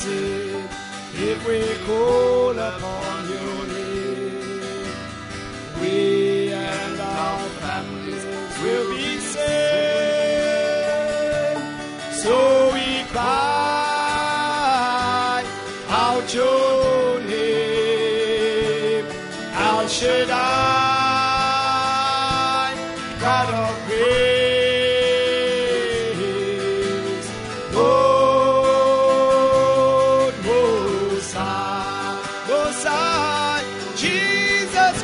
visit if we call upon your name. We and our families will be saved. So we cry out your name, El Shaddai, God of grace, Lord Most High, Jesus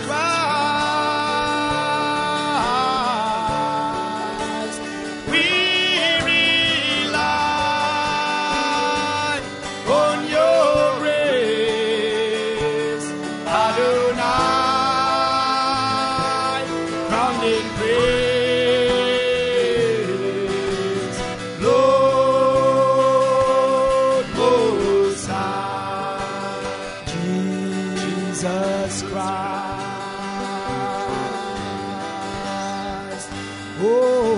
Christ. We rely on your grace, Adonai, crowned in praise, Lord Most High, Jesus Christ. Oh,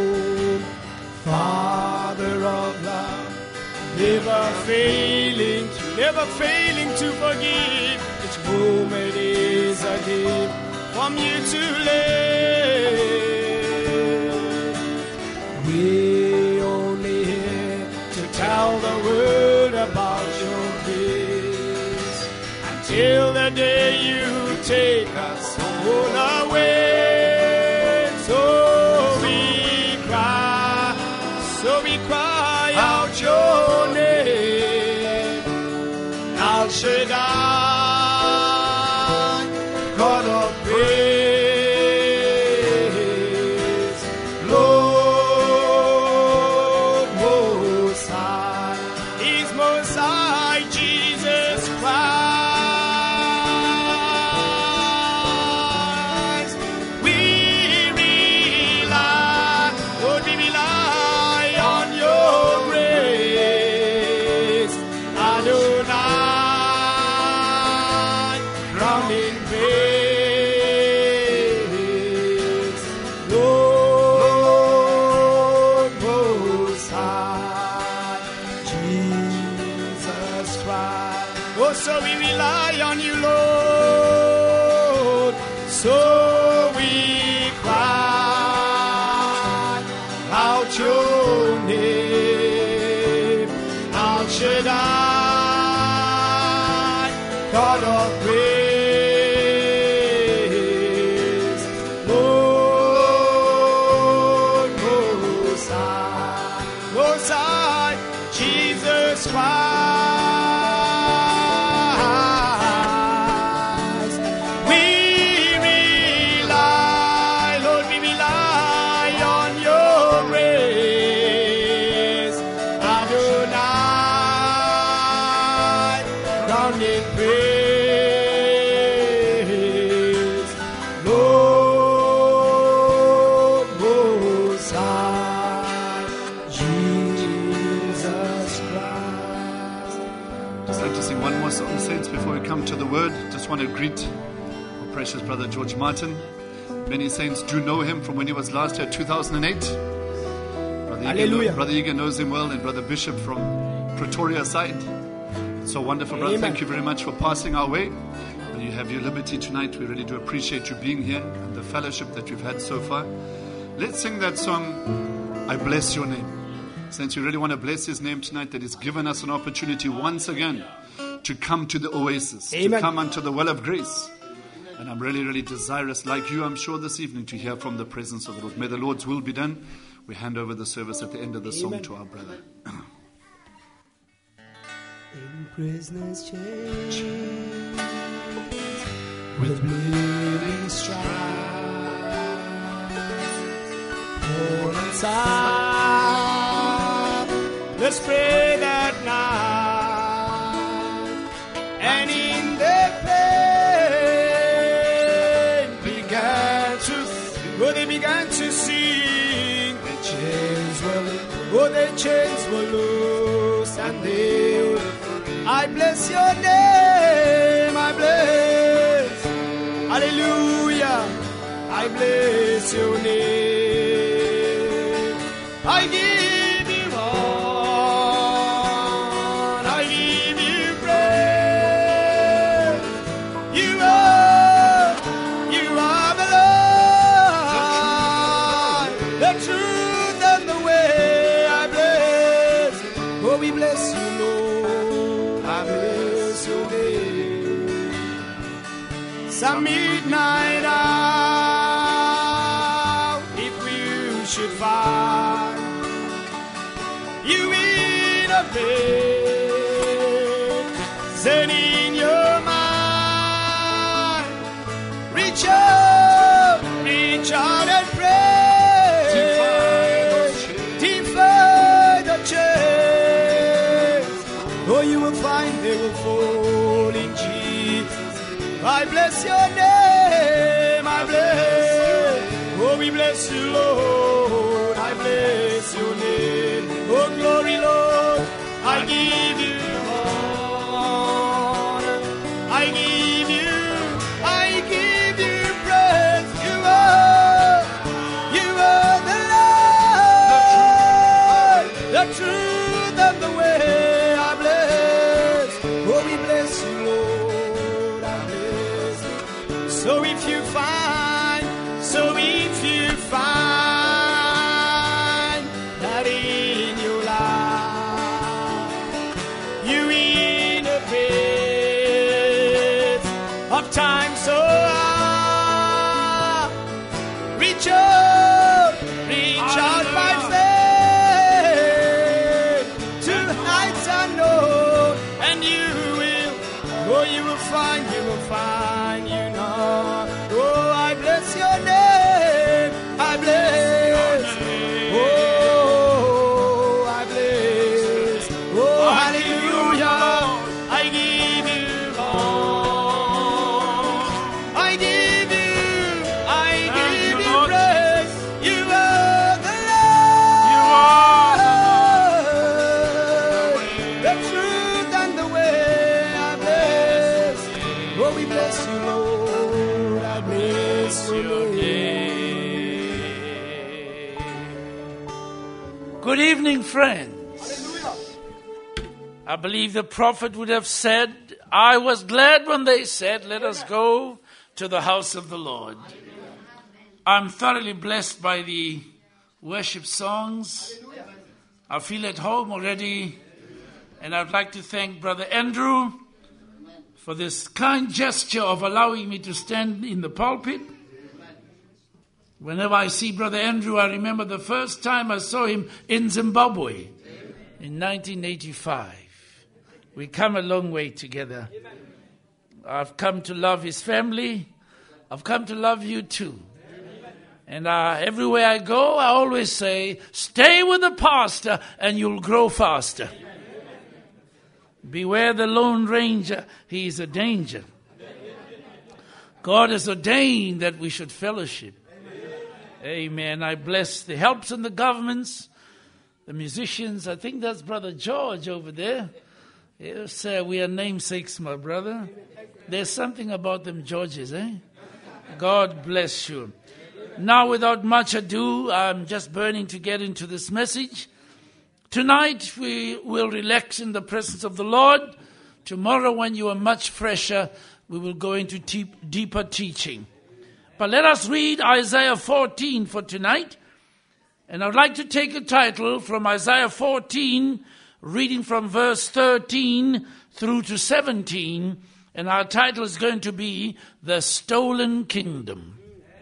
Father of love, never failing to forgive. Each moment is a gift from you to live. We only here to tell the world about your grace until the day you take us all away. So we cry out your name, El Shaddai, God of praise, Lord Most High, He's Most High, Jesus Christ. We rely, Lord, we rely on your grace, Adonai, crowned in praise, Lord Most High, Jesus Christ. Oh, so we rely on you, Lord. So we cry out your name, El Shaddai, God of praise, Lord Most High, Jesus Christ. We rely, Lord, we rely on your grace, Adonai, crowned in praise, Lord Most High, Jesus Christ. Just like to sing one more song, saints, before we come to the word. Just want to greet our precious brother George Martin. Many saints do know him from when he was last here, 2008. Hallelujah. Brother Egan knows him well, and Brother Bishop from Pretoria side. So wonderful, brother. Amen. Thank you very much for passing our way. When you have your liberty tonight, we really do appreciate you being here and the fellowship that we've had so far. Let's sing that song, I Bless Your Name. Since we really want to bless his name tonight, that he's given us an opportunity once again to come to the oasis, Amen. to come unto the well of grace. And I'm really, really desirous, like you, I'm sure, this evening to hear from the presence of the Lord. May the Lord's will be done. We hand over the service at the end of the song Amen. to our brother. In prisoners' chains, with bleeding stripes, Paul and Silas, let's pray that night, and in their pain they began to sing. The chains were loose, and they, I bless your name, I bless, hallelujah, I bless your name. I give you all, I give Oh, we bless you, Lord. I bless your name. Some midnight hour, if you should find you in a bed, then in your mind, reach out and pray. Defy the chains. Oh, you will find they will fall in Jesus. I bless your name, I bless. Oh, we bless you, Lord. I bless your name. Oh, glory, Lord. I give you honor. I give you praise. You are the Lord, the truth and the way. I bless. Oh, we bless you, Lord. I bless you. So if you find that in your life you in a pit of time so hard, reach out by faith to heights unknown, and you will find, you know. Oh, I bless your name, I bless. Oh, I bless. Oh, hallelujah. I give you all. I give you praise. You are the Lord, the truth and the way. I bless. Oh, we bless you, Lord. I bless your name. Good evening, friends. I believe the prophet would have said, I was glad when they said, let us go to the house of the Lord. I'm thoroughly blessed by the worship songs. I feel at home already. And I'd like to thank Brother Andrew for this kind gesture of allowing me to stand in the pulpit. Whenever I see Brother Andrew, I remember the first time I saw him in Zimbabwe in 1985. We come a long way together. I've come to love his family. I've come to love you too. And everywhere I go, I always say, stay with the pastor and you'll grow faster. Beware the Lone Ranger. He is a danger. God has ordained that we should fellowship. Amen. I bless the helps and the governments, the musicians. I think that's Brother George over there. Yes, we are namesakes, my brother. There's something about them Georges, eh? God bless you. Now, without much ado, I'm just burning to get into this message. Tonight, we will relax in the presence of the Lord. Tomorrow, when you are much fresher, we will go into deeper teaching. But let us read Isaiah 14 for tonight. And I'd like to take a title from Isaiah 14, reading from verse 13 through to 17. And our title is going to be The Stolen Kingdom.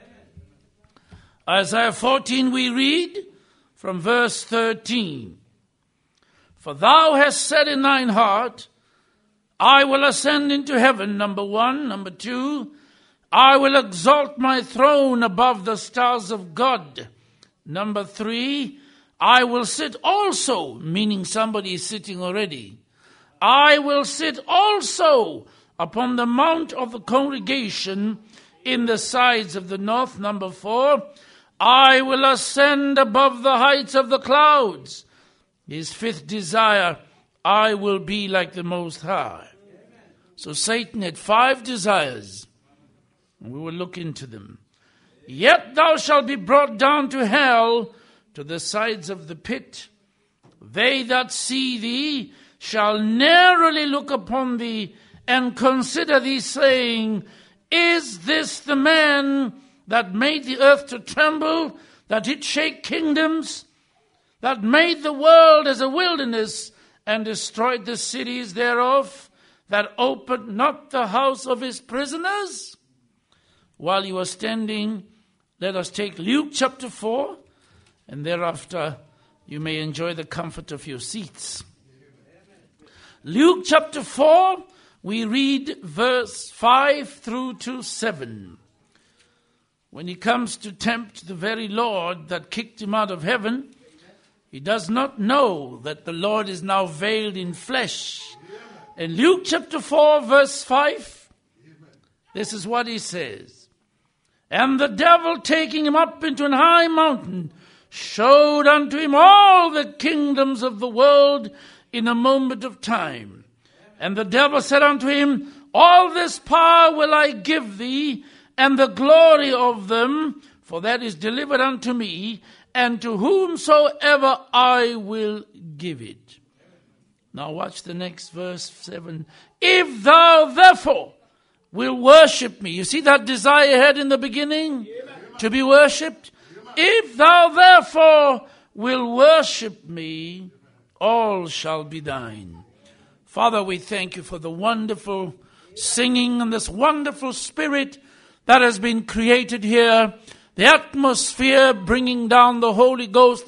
Isaiah 14 we read from verse 13. For thou hast said in thine heart, I will ascend into heaven, number one. Number two, I will exalt my throne above the stars of God. Number three, I will sit also, meaning somebody is sitting already. I will sit also upon the mount of the congregation in the sides of the north. Number four, I will ascend above the heights of the clouds. His fifth desire, I will be like the Most High. So Satan had 5 desires. We will look into them. Yet thou shalt be brought down to hell, to the sides of the pit. They that see thee shall narrowly look upon thee and consider thee, saying, Is this the man that made the earth to tremble, that did shake kingdoms, that made the world as a wilderness, and destroyed the cities thereof, that opened not the house of his prisoners? While you are standing, let us take Luke chapter 4, and thereafter you may enjoy the comfort of your seats. Luke chapter 4, we read verse 5 through to 7. When he comes to tempt the very Lord that kicked him out of heaven, he does not know that the Lord is now veiled in flesh. In Luke chapter 4, verse 5, this is what he says. And the devil, taking him up into an high mountain, showed unto him all the kingdoms of the world in a moment of time. And the devil said unto him, all this power will I give thee, and the glory of them, for that is delivered unto me, and to whomsoever I will give it. Now watch the next verse 7. If thou therefore will worship me. You see that desire you had in the beginning? To be worshipped? If thou therefore will worship me, all shall be thine. Father, we thank you for the wonderful singing and this wonderful spirit that has been created here. The atmosphere bringing down the Holy Ghost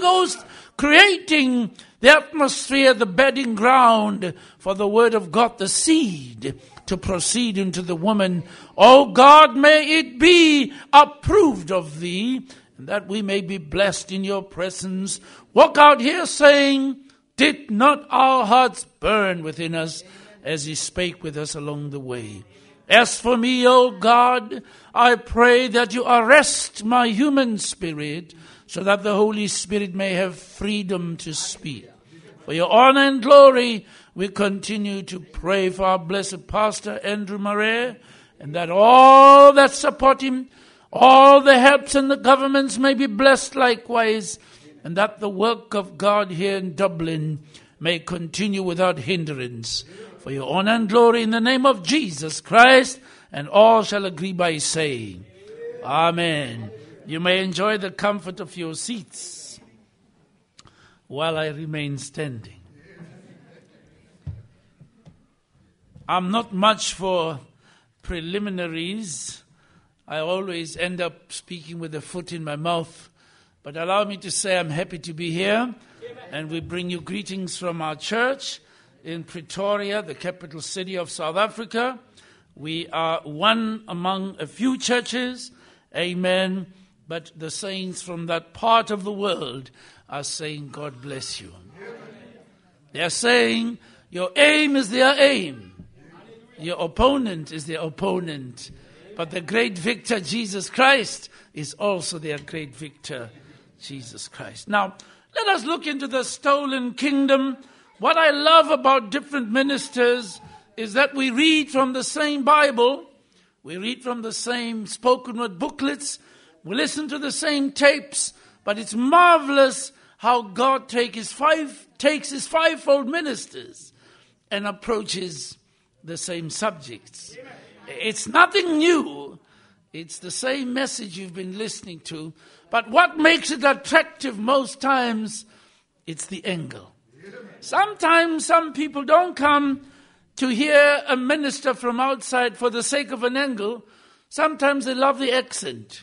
creating the atmosphere, the bedding ground for the word of God, the seed to proceed into the woman. Oh God, may it be approved of thee, and that we may be blessed in your presence. Walk out here saying, did not our hearts burn within us as he spake with us along the way? As for me, O God, I pray that you arrest my human spirit so that the Holy Spirit may have freedom to speak. For your honor and glory, we continue to pray for our blessed Pastor Andrew Murray, and that all that support him, all the helps and the governments may be blessed likewise, and that the work of God here in Dublin may continue without hindrance. For your honor and glory in the name of Jesus Christ, and all shall agree by saying, Amen. You may enjoy the comfort of your seats while I remain standing. I'm not much for preliminaries. I always end up speaking with a foot in my mouth. But allow me to say I'm happy to be here. And we bring you greetings from our church in Pretoria, the capital city of South Africa. We are one among a few churches. Amen. But the saints from that part of the world are saying, God bless you. They are saying, your aim is their aim. Your opponent is their opponent. But the great victor, Jesus Christ, is also their great victor, Jesus Christ. Now, let us look into the stolen kingdom. What I love about different ministers is that we read from the same Bible. We read from the same spoken word booklets. We listen to the same tapes. But it's marvelous how God takes his fivefold ministers and approaches the same subjects. It's nothing new. It's the same message you've been listening to. But what makes it attractive most times, it's the angle. Sometimes some people don't come to hear a minister from outside for the sake of an angle. Sometimes they love the accent.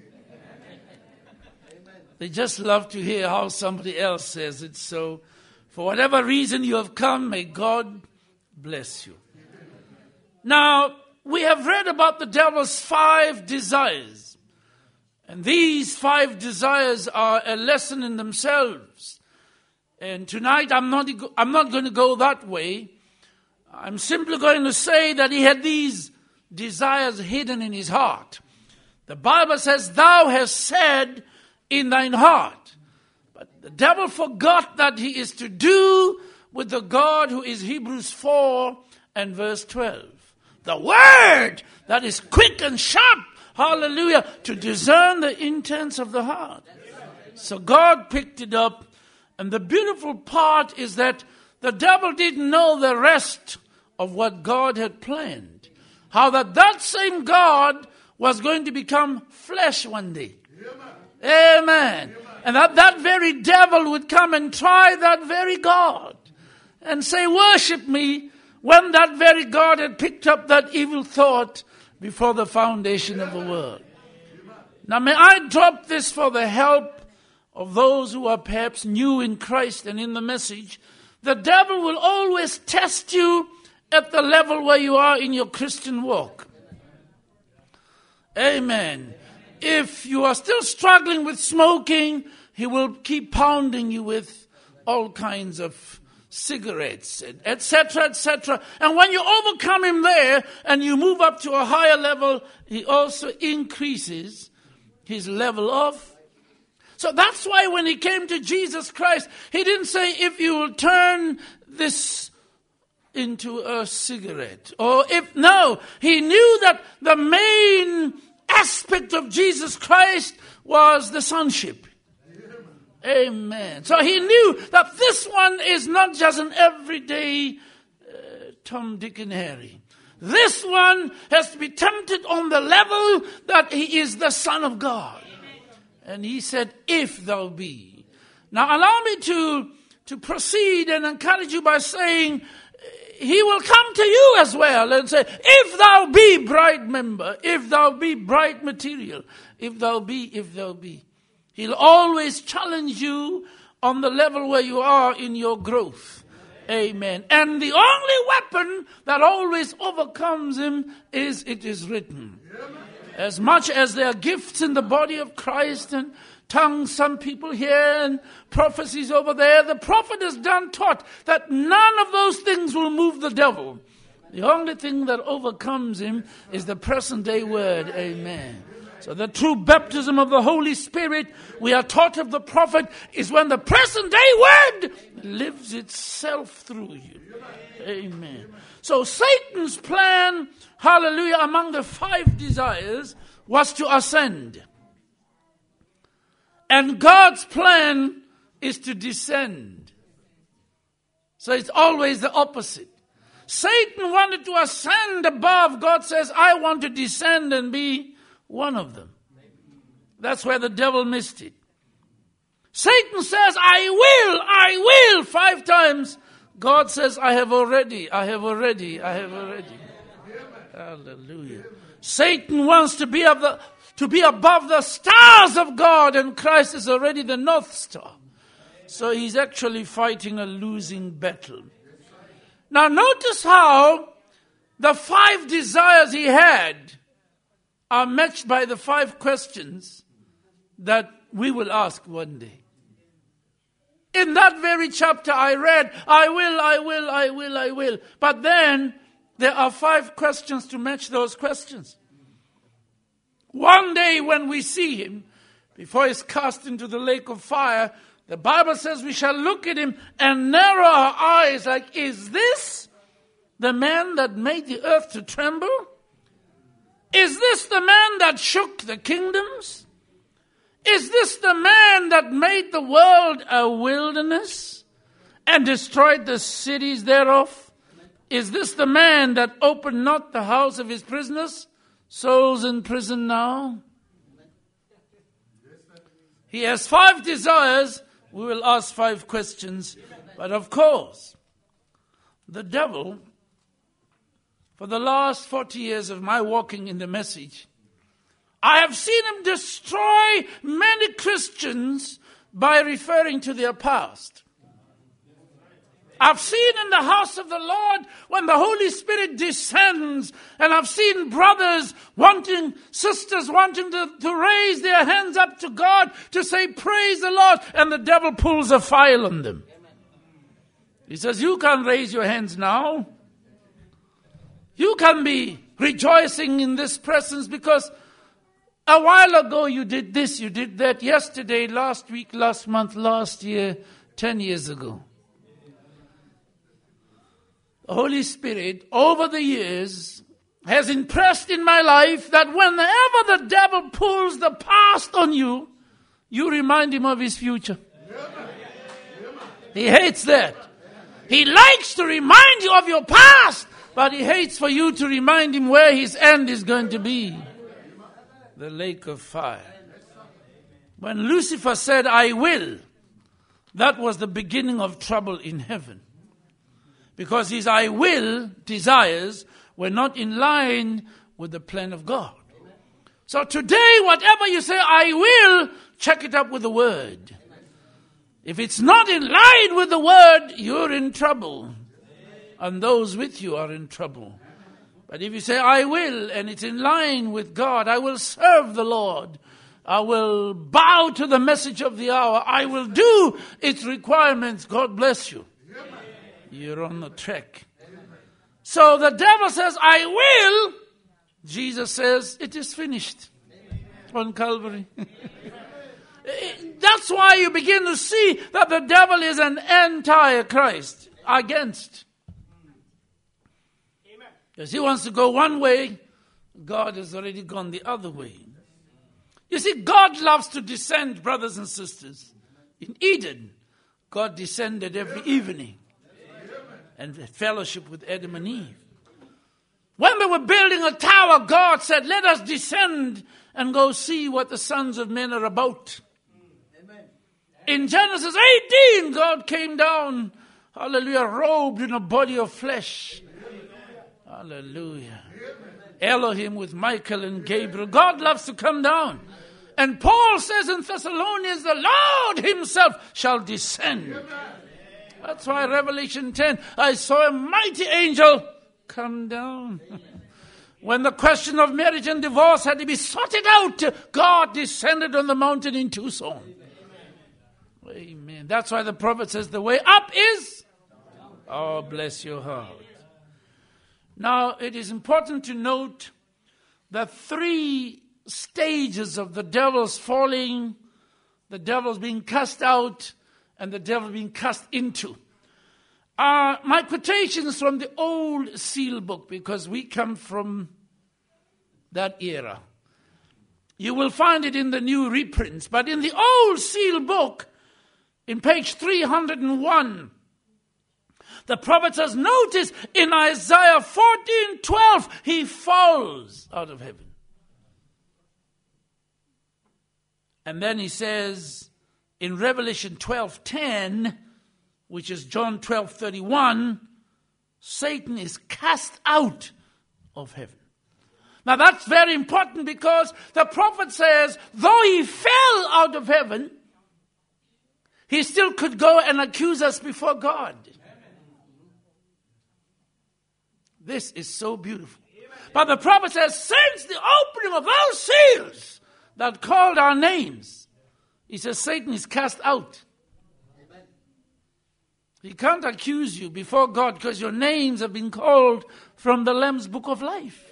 They just love to hear how somebody else says it. So, for whatever reason you have come, may God bless you. Now, we have read about the devil's 5 desires. And these 5 desires are a lesson in themselves. And tonight I'm not going to go that way. I'm simply going to say that he had these desires hidden in his heart. The Bible says, thou hast said in thine heart. But the devil forgot that he is to do with the God who is Hebrews 4 and verse 12. The word that is quick and sharp, hallelujah, to discern the intents of the heart. So God picked it up. And the beautiful part is that the devil didn't know the rest of what God had planned. How that same God was going to become flesh one day. Amen. And that very devil would come and try that very God. and say, worship me, when that very God had picked up that evil thought before the foundation of the world. Now may I drop this for the help of those who are perhaps new in Christ and in the message. The devil will always test you at the level where you are in your Christian walk. Amen. If you are still struggling with smoking, he will keep pounding you with all kinds of cigarettes, etc., etc. And when you overcome him there and you move up to a higher level, he also increases his level of. So that's why when he came to Jesus Christ, he didn't say, if you will turn this into a cigarette. No, he knew that the main aspect of Jesus Christ was the sonship. Amen. So he knew that this one is not just an everyday Tom, Dick, and Harry. This one has to be tempted on the level that he is the Son of God. And he said, if thou be. Now allow me to proceed and encourage you by saying, he will come to you as well and say, if thou be bright member, if thou be bright material, if thou be. He'll always challenge you on the level where you are in your growth. Amen. And the only weapon that always overcomes him is, it is written. As much as there are gifts in the body of Christ and tongues, some people here, and prophecies over there, the prophet is done taught that none of those things will move the devil. The only thing that overcomes him is the present day word. Amen. So the true baptism of the Holy Spirit, we are taught of the prophet, is when the present day word lives itself through you. Amen. So Satan's plan, hallelujah, among the 5 desires was to ascend. And God's plan is to descend. So it's always the opposite. Satan wanted to ascend above. God says, I want to descend and be one of them. That's where the devil missed it. Satan says, I will, 5 times. God says, I have already. Hallelujah. Satan wants to be above the stars of God, and Christ is already the North Star. So he's actually fighting a losing battle. Now notice how the 5 desires he had are matched by the 5 questions that we will ask one day. In that very chapter I read, I will. But then there are 5 questions to match those questions. One day when we see him, before he's cast into the lake of fire, the Bible says we shall look at him and narrow our eyes like, is this the man that made the earth to tremble? Is this the man that shook the kingdoms? Is this the man that made the world a wilderness and destroyed the cities thereof? Is this the man that opened not the house of his prisoners? Souls in prison now. He has 5 desires. We will ask 5 questions. But of course, the devil, for the last 40 years of my walking in the message, I have seen him destroy many Christians by referring to their past. I've seen in the house of the Lord when the Holy Spirit descends, and I've seen sisters wanting to raise their hands up to God to say, praise the Lord, and the devil pulls a file on them. He says, you can't raise your hands now. You can be rejoicing in this presence because a while ago you did this, you did that, yesterday, last week, last month, last year, 10 years ago. The Holy Spirit, over the years, has impressed in my life that whenever the devil pulls the past on you, you remind him of his future. He hates that. He likes to remind you of your past, but he hates for you to remind him where his end is going to be. The lake of fire. When Lucifer said, I will, that was the beginning of trouble in heaven. Because his I will desires were not in line with the plan of God. So today, whatever you say, I will, check it up with the word. If it's not in line with the word, you're in trouble. And those with you are in trouble. But if you say, I will, and it's in line with God, I will serve the Lord. I will bow to the message of the hour. I will do its requirements. God bless you. You're on the track. So the devil says, I will. Jesus says, it is finished on Calvary. That's why you begin to see that the devil is an anti-Christ, against. Because he wants to go one way, God has already gone the other way. You see, God loves to descend, brothers and sisters. In Eden, God descended every evening and fellowship with Adam and Eve. When they were building a tower, God said, let us descend and go see what the sons of men are about. Amen. In Genesis 18, God came down, hallelujah, robed in a body of flesh. Hallelujah. Elohim with Michael and Gabriel. God loves to come down. And Paul says in Thessalonians, the Lord himself shall descend. That's why Revelation 10, I saw a mighty angel come down. When the question of marriage and divorce had to be sorted out, God descended on the mountain in Tucson. Amen. That's why the prophet says the way up is, oh, bless your heart. Now, it is important to note the three stages of the devil's falling, the devil's being cast out, and the devil being cast into. My quotations from the old seal book, because we come from that era. You will find it in the new reprints, but in the old seal book, in page 301, the prophet says, notice in Isaiah 14:12, he falls out of heaven. And then he says in Revelation 12:10, which is John 12:31, Satan is cast out of heaven. Now that's very important because the prophet says, though he fell out of heaven, he still could go and accuse us before God. This is so beautiful. But the prophet says, since the opening of those seals that called our names, he says Satan is cast out. He can't accuse you before God because your names have been called from the Lamb's Book of Life.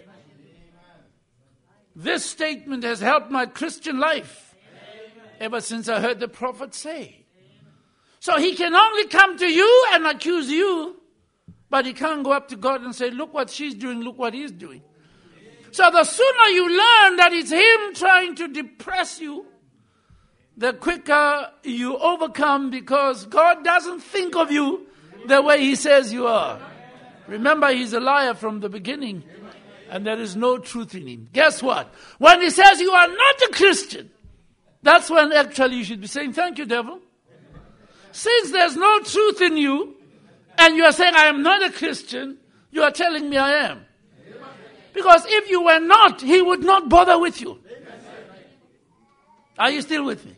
This statement has helped my Christian life ever since I heard the prophet say. So he can only come to you and accuse you, but he can't go up to God and say, look what she's doing, look what he's doing. So the sooner you learn that it's him trying to depress you, the quicker you overcome, because God doesn't think of you the way he says you are. Remember, he's a liar from the beginning, and there is no truth in him. Guess what? When he says you are not a Christian, that's when actually you should be saying, thank you, devil. Since there's no truth in you, and you are saying, I am not a Christian, you are telling me I am. Because if you were not, he would not bother with you. Are you still with me?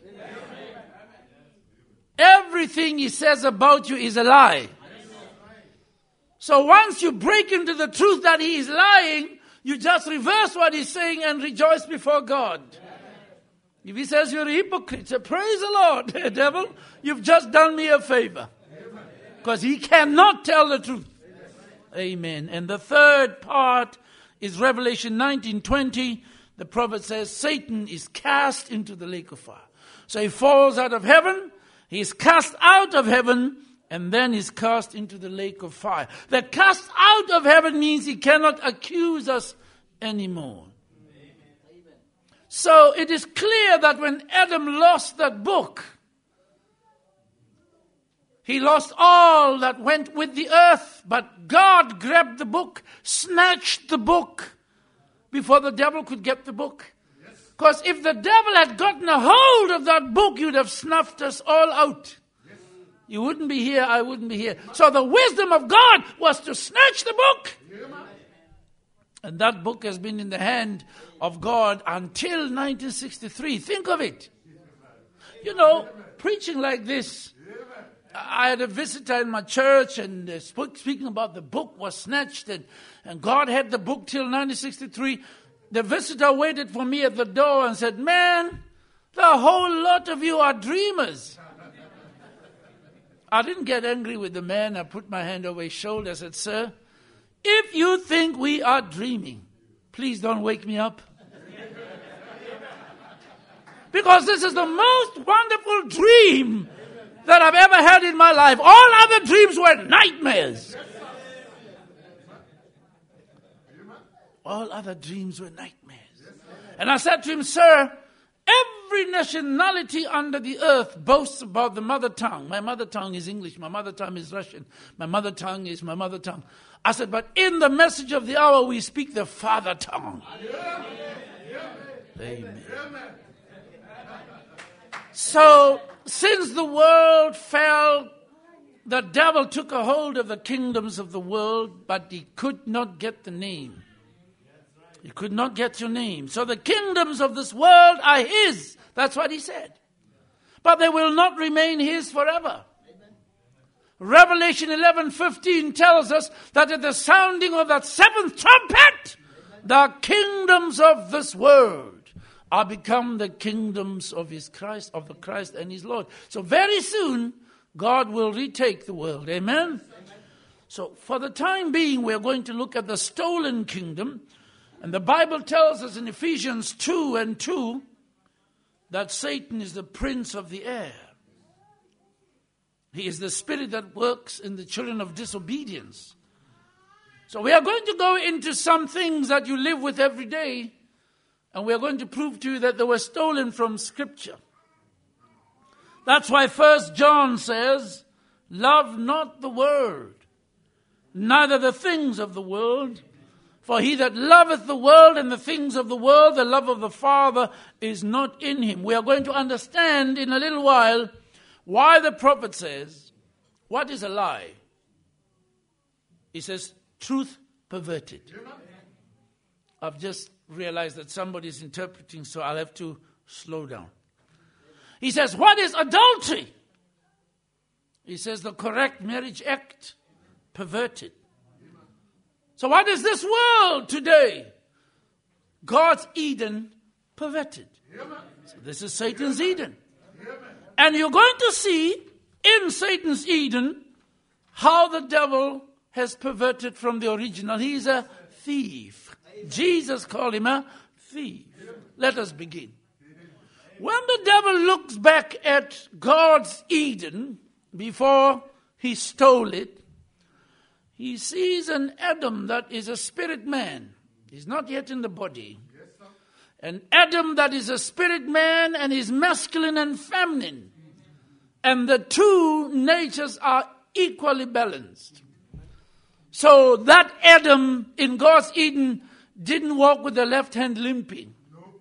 Everything he says about you is a lie. So once you break into the truth that he is lying, you just reverse what he's saying and rejoice before God. If he says you're a hypocrite, say, praise the Lord, devil, you've just done me a favor. Because he cannot tell the truth. Amen. And the third part is Revelation 19:20. The prophet says Satan is cast into the lake of fire. So he falls out of heaven, he is cast out of heaven, and then he's cast into the lake of fire. That cast out of heaven means he cannot accuse us anymore. So it is clear that when Adam lost that book, he lost all that went with the earth, but God grabbed the book, snatched the book before the devil could get the book. Because if the devil had gotten a hold of that book, he would have snuffed us all out. You wouldn't be here, I wouldn't be here. So the wisdom of God was to snatch the book. And that book has been in the hand of God until 1963. Think of it. You know, preaching like this. I had a visitor in my church and speaking about the book was snatched and God had the book till 1963. The visitor waited for me at the door and said, "Man, the whole lot of you are dreamers." I didn't get angry with the man. I put my hand over his shoulder. I said, "Sir, if you think we are dreaming, please don't wake me up. Because this is the most wonderful dream that I've ever had in my life. All other dreams were nightmares." All other dreams were nightmares. And I said to him, "Sir, every nationality under the earth boasts about the mother tongue. My mother tongue is English. My mother tongue is Russian. My mother tongue is my mother tongue." I said, "But in the message of the hour, we speak the father tongue." Amen. So, since the world fell, the devil took a hold of the kingdoms of the world, but he could not get the name. He could not get your name. So the kingdoms of this world are his. That's what he said. But they will not remain his forever. Revelation 11:15 tells us that at the sounding of that seventh trumpet, the kingdoms of this world are become the kingdoms of his Christ, of the Christ and his Lord. So very soon, God will retake the world. Amen? So for the time being, we're going to look at the stolen kingdom. And the Bible tells us in Ephesians 2:2 that Satan is the prince of the air. He is the spirit that works in the children of disobedience. So we are going to go into some things that you live with every day, and we are going to prove to you that they were stolen from Scripture. That's why 1 John says, "Love not the world, neither the things of the world. For he that loveth the world and the things of the world, the love of the Father is not in him." We are going to understand in a little while why the prophet says, what is a lie? He says, truth perverted. I've just realized that somebody is interpreting, so I'll have to slow down. He says, what is adultery? He says, the correct marriage act perverted. So what is this world today? God's Eden perverted. So this is Satan's Eden. And you're going to see in Satan's Eden how the devil has perverted from the original. He's a thief. Jesus called him a thief. Let us begin. When the devil looks back at God's Eden before he stole it, he sees an Adam that is a spirit man. He's not yet in the body. An Adam that is a spirit man and is masculine and feminine. And the two natures are equally balanced. So that Adam in God's Eden didn't walk with the left hand limping.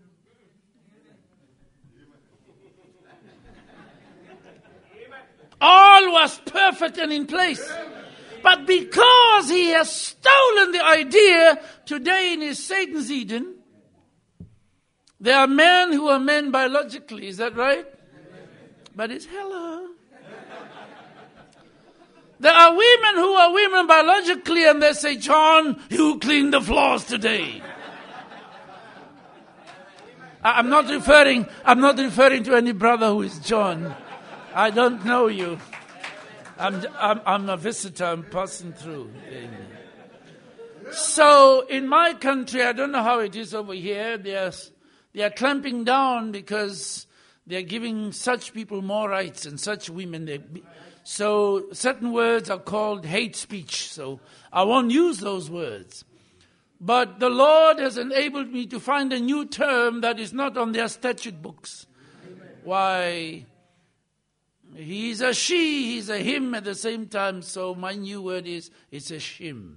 All was perfect and in place. But because he has stolen the idea today in his Satan's Eden, there are men who are men biologically, is that right? But it's hello. There are women who are women biologically and they say, John, you cleaned the floors today. I'm not referring to any brother who is John. I don't know you. I'm a visitor. I'm passing through. Amen. So in my country, I don't know how it is over here. They are clamping down because they are giving such people more rights and such women. So certain words are called hate speech. So I won't use those words. But the Lord has enabled me to find a new term that is not on their statute books. Why? He's a she, he's a him at the same time. So my new word is, it's a shim.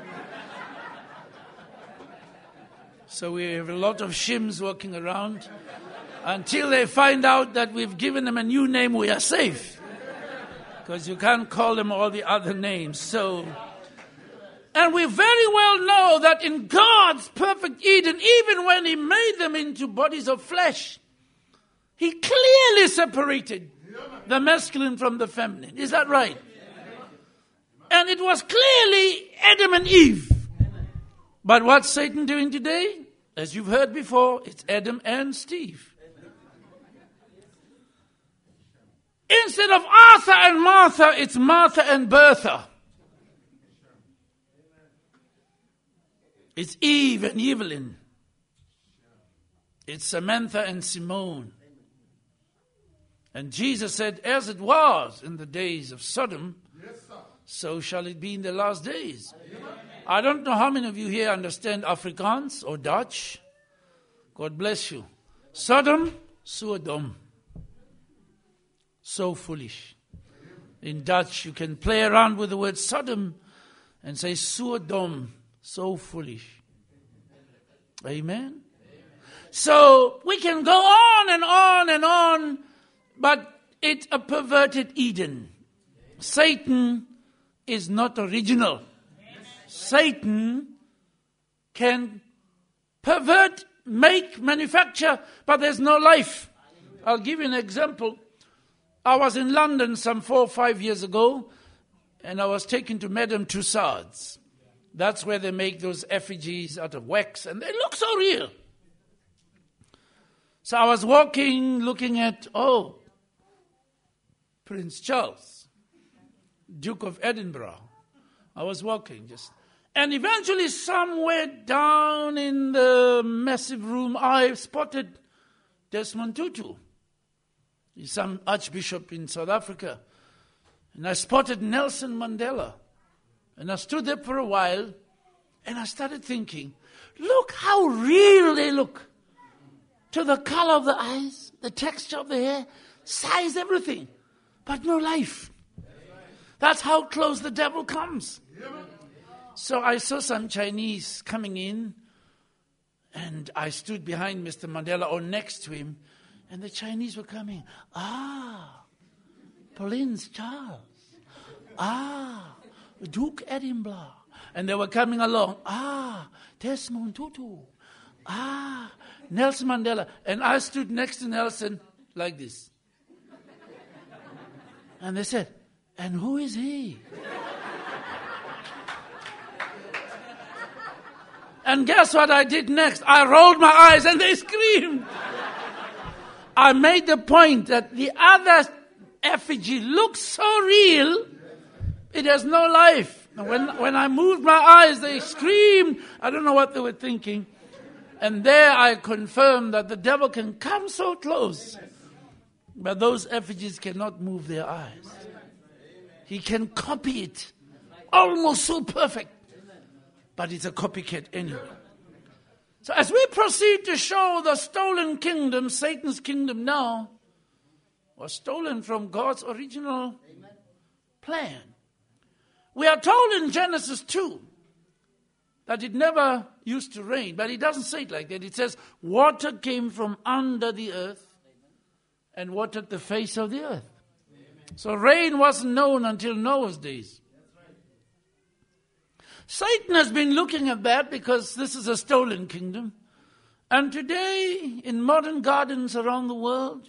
So we have a lot of shims walking around. Until they find out that we've given them a new name, we are safe. because you can't call them all the other names. So, and we very well know that in God's perfect Eden, even when He made them into bodies of flesh, He clearly separated the masculine from the feminine. Is that right? And it was clearly Adam and Eve. But what's Satan doing today? As you've heard before, it's Adam and Steve. Instead of Arthur and Martha, it's Martha and Bertha. It's Eve and Evelyn. It's Samantha and Simone. And Jesus said, as it was in the days of Sodom, so shall it be in the last days. I don't know how many of you here understand Afrikaans or Dutch. God bless you. Sodom, Sodom. So foolish. In Dutch, you can play around with the word Sodom and say Sodom. So foolish. Amen? So we can go on and on and on, but it's a perverted Eden. Satan is not original. Satan can pervert, make, manufacture, but there's no life. I'll give you an example. I was in London some 4 or 5 years ago, and I was taken to Madame Tussauds. That's where they make those effigies out of wax, and they look so real. So I was walking, looking at, Prince Charles, Duke of Edinburgh. I was walking and eventually somewhere down in the massive room, I spotted Desmond Tutu. He's some archbishop in South Africa. And I spotted Nelson Mandela. And I stood there for a while, and I started thinking, look how real they look. To the color of the eyes, the texture of the hair, size, everything. But no life. That's how close the devil comes. So I saw some Chinese coming in, and I stood behind Mr. Mandela or next to him, and the Chinese were coming. Prince Charles. Duke Edinburgh. And they were coming along. Desmond Tutu. Nelson Mandela. And I stood next to Nelson like this. And they said, and who is he? And guess what I did next? I rolled my eyes and they screamed. I made the point that the other effigy looks so real, it has no life. And when I moved my eyes, they screamed. I don't know what they were thinking. And there I confirmed that the devil can come so close, but those effigies cannot move their eyes. He can copy it, almost so perfect, but it's a copycat anyway. So as we proceed to show the stolen kingdom, Satan's kingdom now, was stolen from God's original plan. We are told in Genesis 2 that it never used to rain, but it doesn't say it like that. It says water came from under the earth and watered the face of the earth. So rain wasn't known until Noah's days. Satan has been looking at that because this is a stolen kingdom. And today, in modern gardens around the world,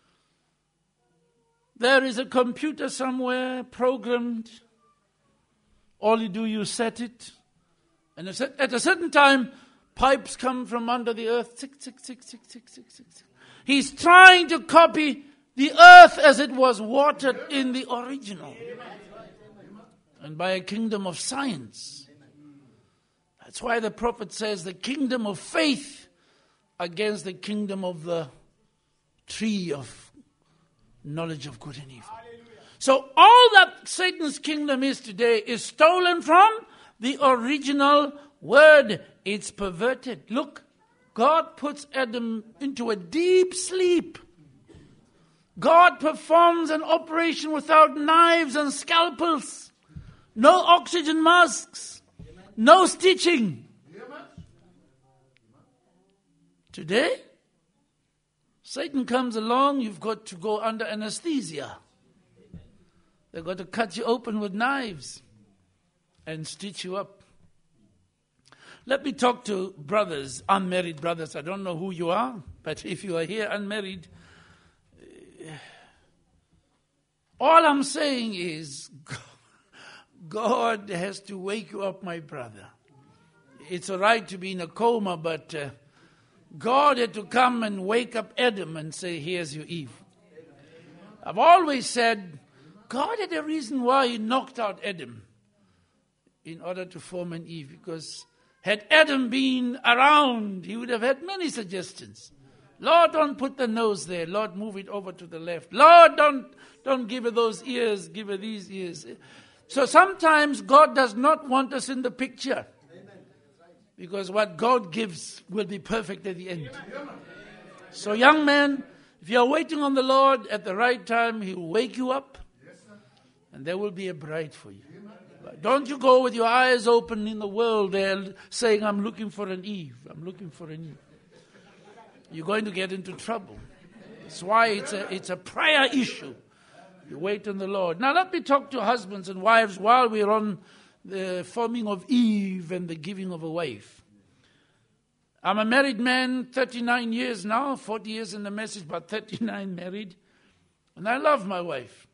there is a computer somewhere programmed. All you do, you set it. And at a certain time, pipes come from under the earth. Tick, tick, tick, tick, tick, tick, tick. He's trying to copy the earth as it was watered in the original. And by a kingdom of science. That's why the prophet says the kingdom of faith against the kingdom of the tree of knowledge of good and evil. So all that Satan's kingdom is today is stolen from the original word. It's perverted. Look, God puts Adam into a deep sleep. God performs an operation without knives and scalpels. No oxygen masks. No stitching. Today, Satan comes along, you've got to go under anesthesia. They've got to cut you open with knives and stitch you up. Let me talk to brothers, unmarried brothers. I don't know who you are, but if you are here unmarried, all I'm saying is God has to wake you up, my brother. It's all right to be in a coma, but God had to come and wake up Adam and say, here's your Eve. I've always said, God had a reason why he knocked out Adam in order to form an Eve, because had Adam been around, he would have had many suggestions. Lord, don't put the nose there. Lord, move it over to the left. Lord, don't give her those ears, give her these ears. So sometimes God does not want us in the picture, because what God gives will be perfect at the end. So young man, if you are waiting on the Lord at the right time, he will wake you up, and there will be a bride for you. Don't you go with your eyes open in the world there saying, I'm looking for an Eve. I'm looking for an Eve. You're going to get into trouble. That's why it's a prayer issue. You wait on the Lord. Now let me talk to husbands and wives while we're on the forming of Eve and the giving of a wife. I'm a married man, 39 years now, 40 years in the message, but 39 married. And I love my wife.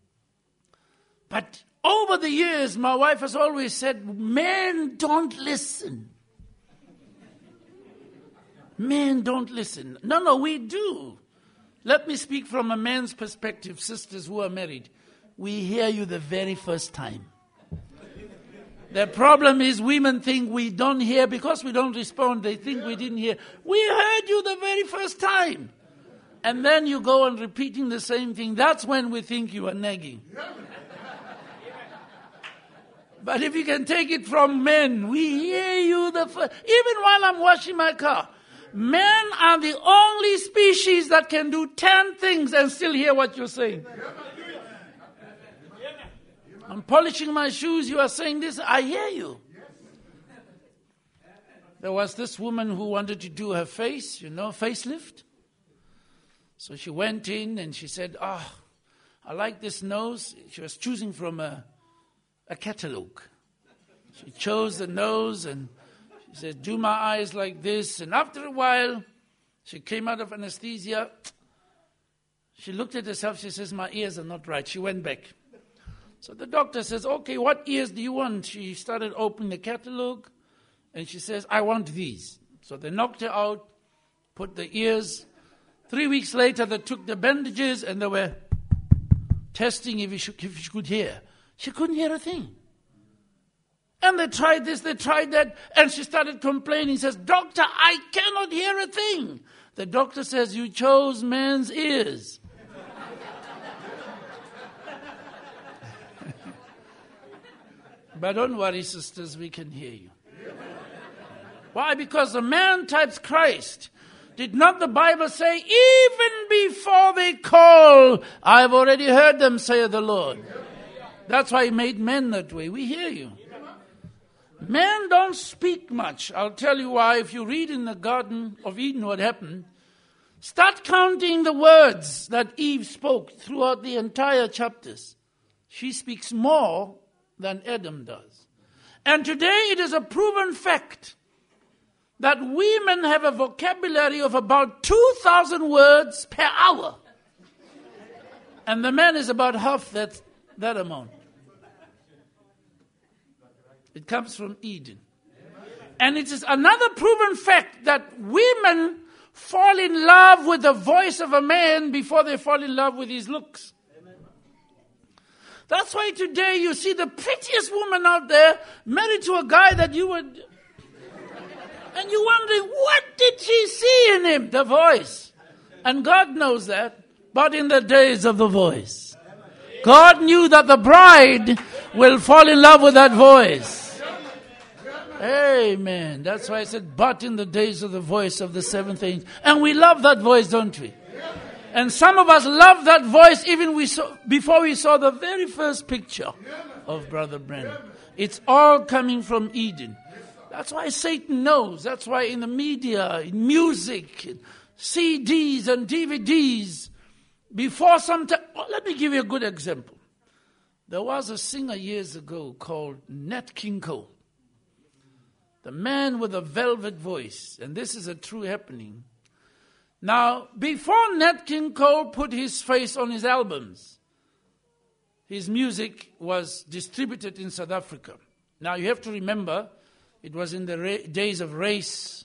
But over the years, my wife has always said, men don't listen. Men don't listen. No, we do. Let me speak from a man's perspective, sisters who are married. We hear you the very first time. The problem is women think we don't hear because we don't respond. They think we didn't hear. We heard you the very first time. And then you go on repeating the same thing. That's when we think you are nagging. But if you can take it from men, we hear you the first. Even while I'm washing my car. Men are the only species that can do 10 things and still hear what you're saying. I'm polishing my shoes, you are saying this, I hear you. There was this woman who wanted to do her face, facelift. So she went in and she said, I like this nose. She was choosing from a catalog. She chose the nose and she said, do my eyes like this. And after a while, she came out of anesthesia. She looked at herself. She says, my ears are not right. She went back. So the doctor says, okay, what ears do you want? She started opening the catalog. And she says, I want these. So they knocked her out, put the ears. 3 weeks later, they took the bandages and they were testing if she could hear. She couldn't hear a thing. And they tried this, they tried that, and she started complaining. Says, doctor, I cannot hear a thing. The doctor says, you chose man's ears. But don't worry, sisters, we can hear you. Why? Because the man types Christ. Did not the Bible say, even before they call, I've already heard them, saith the Lord. That's why he made men that way. We hear you. Men don't speak much. I'll tell you why. If you read in the Garden of Eden what happened, start counting the words that Eve spoke throughout the entire chapters. She speaks more than Adam does. And today it is a proven fact that women have a vocabulary of about 2,000 words per hour. And the man is about half that amount. It comes from Eden. And it is another proven fact that women fall in love with the voice of a man before they fall in love with his looks. That's why today you see the prettiest woman out there married to a guy that you would... And you're wondering, what did she see in him? The voice. And God knows that. But in the days of the voice, God knew that the bride will fall in love with that voice. Amen. That's why I said, but in the days of the voice of the seventh angel. And we love that voice, don't we? And some of us love that voice even before we saw the very first picture of Brother Branham. It's all coming from Eden. That's why Satan knows. That's why in the media, in music, in CDs and DVDs, before some time... let me give you a good example. There was a singer years ago called Nat King Cole, the man with a velvet voice, and this is a true happening. Now, before Nat King Cole put his face on his albums, his music was distributed in South Africa. Now, you have to remember, it was in the days of race,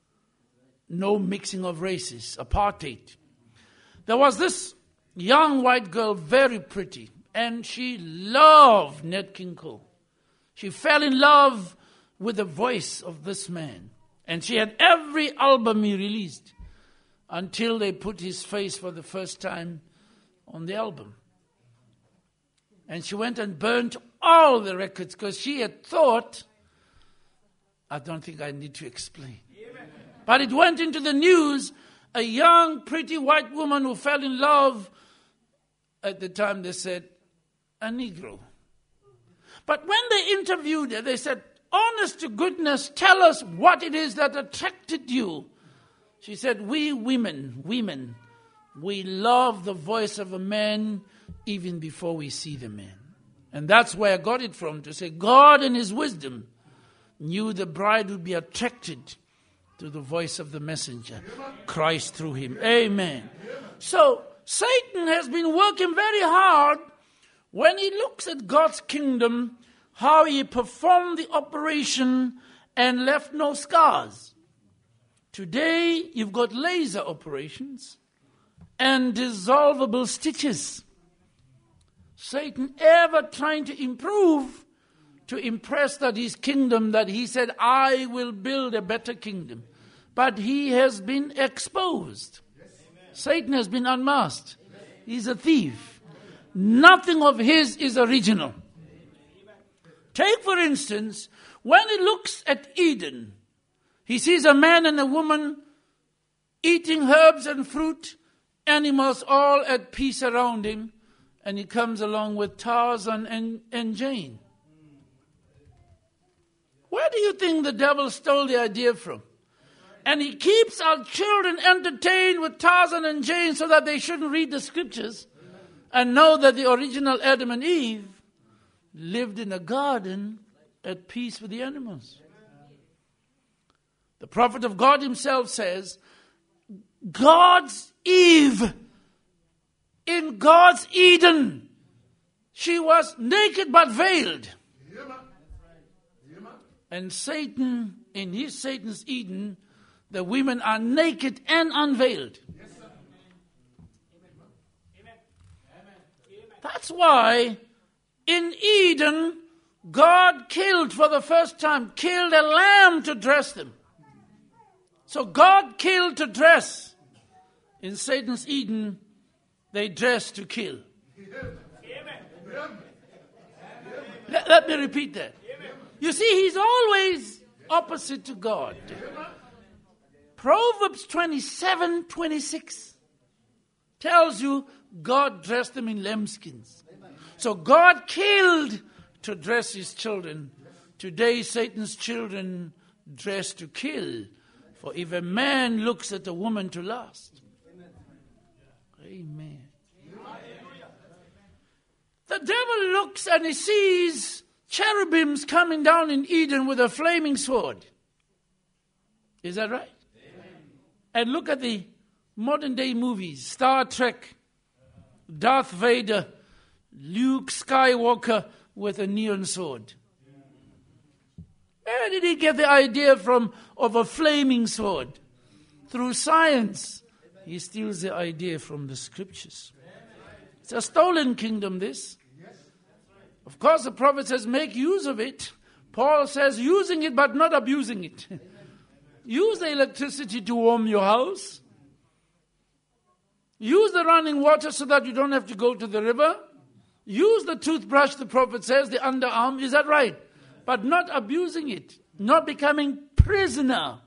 no mixing of races, apartheid. There was this young white girl, very pretty, and she loved Nat King Cole. She fell in love with the voice of this man. And she had every album he released until they put his face for the first time on the album. And she went and burnt all the records because she had thought, I don't think I need to explain. But it went into the news, a young, pretty white woman who fell in love. At the time they said, a Negro. But when they interviewed her, they said, honest to goodness, tell us what it is that attracted you. She said, we women, we love the voice of a man even before we see the man. And that's where I got it from, to say God in his wisdom knew the bride would be attracted to the voice of the messenger, Christ through him. Amen. So Satan has been working very hard when he looks at God's kingdom, how he performed the operation and left no scars. Today, you've got laser operations and dissolvable stitches. Satan ever trying to improve, to impress that his kingdom, that he said, I will build a better kingdom. But he has been exposed. Satan has been unmasked. He's a thief. Nothing of his is original. Take, for instance, when he looks at Eden, he sees a man and a woman eating herbs and fruit, animals all at peace around him, and he comes along with Tarzan and Jane. Where do you think the devil stole the idea from? And he keeps our children entertained with Tarzan and Jane so that they shouldn't read the scriptures and know that the original Adam and Eve lived in a garden at peace with the animals. The prophet of God himself says, God's Eve, in God's Eden, she was naked but veiled. And Satan, in Satan's Eden, the women are naked and unveiled. That's why in Eden, God killed for the first time, killed a lamb to dress them. So God killed to dress. In Satan's Eden, they dress to kill. Let me repeat that. You see, he's always opposite to God. Proverbs 27:26 tells you God dressed them in lambskins. So God killed to dress his children. Today, Satan's children dress to kill. For if a man looks at a woman to lust. Amen. The devil looks and he sees cherubims coming down in Eden with a flaming sword. Is that right? Amen. And look at the modern day movies. Star Trek, Darth Vader, Luke Skywalker with a neon sword. Where did he get the idea from of a flaming sword? Through science. He steals the idea from the scriptures. It's a stolen kingdom, this. Of course, the prophet says, make use of it. Paul says, using it but not abusing it. Use the electricity to warm your house. Use the running water so that you don't have to go to the river. Use the toothbrush, the prophet says, the underarm. Is that right? But not abusing it. Not becoming prisoner.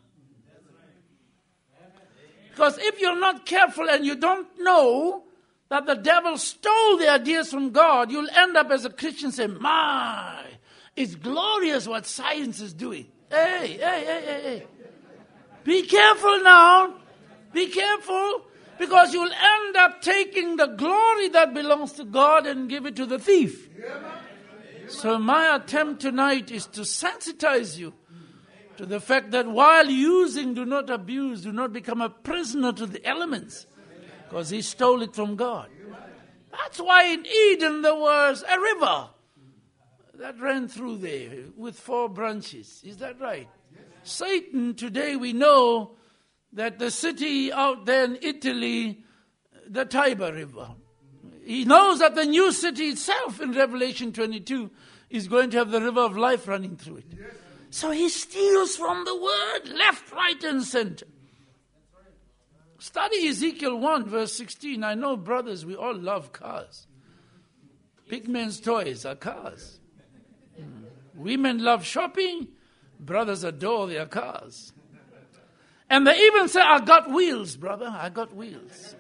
Because if you're not careful and you don't know that the devil stole the ideas from God, you'll end up as a Christian saying, my, it's glorious what science is doing. Hey. Be careful now. Be careful. Because you'll end up taking the glory that belongs to God and give it to the thief. So my attempt tonight is to sensitize you to the fact that while using, do not abuse, do not become a prisoner to the elements, because he stole it from God. That's why in Eden there was a river that ran through there with 4 branches. Is that right? Satan, today we know that the city out there in Italy, the Tiber River, he knows that the new city itself in Revelation 22 is going to have the river of life running through it. So he steals from the word, left, right, and center. Study Ezekiel 1, verse 16. I know, brothers, we all love cars. Big men's toys are cars. Women love shopping. Brothers adore their cars. And they even say, I got wheels, brother. I got wheels.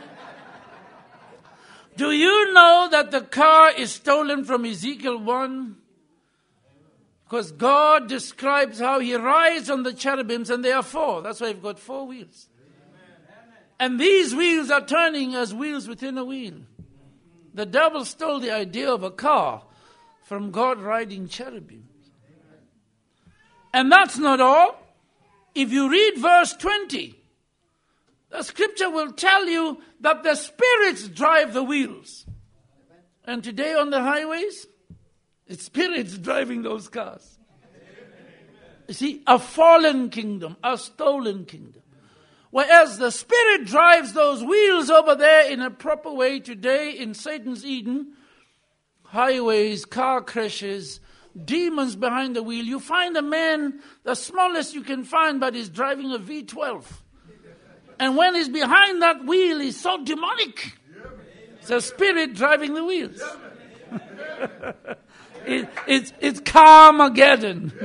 Do you know that the car is stolen from Ezekiel 1? Because God describes how he rides on the cherubims, and there are 4. That's why you've got 4 wheels. And these wheels are turning as wheels within a wheel. The devil stole the idea of a car from God riding cherubims. And that's not all. If you read verse 20, the scripture will tell you that the spirits drive the wheels. And today on the highways, it's spirits driving those cars. You see, a fallen kingdom, a stolen kingdom. Whereas the Spirit drives those wheels over there in a proper way today in Satan's Eden, highways, car crashes, demons behind the wheel. You find a man, the smallest you can find, but he's driving a V12. And when he's behind that wheel, he's so demonic. It's a spirit driving the wheels. It's Carmageddon.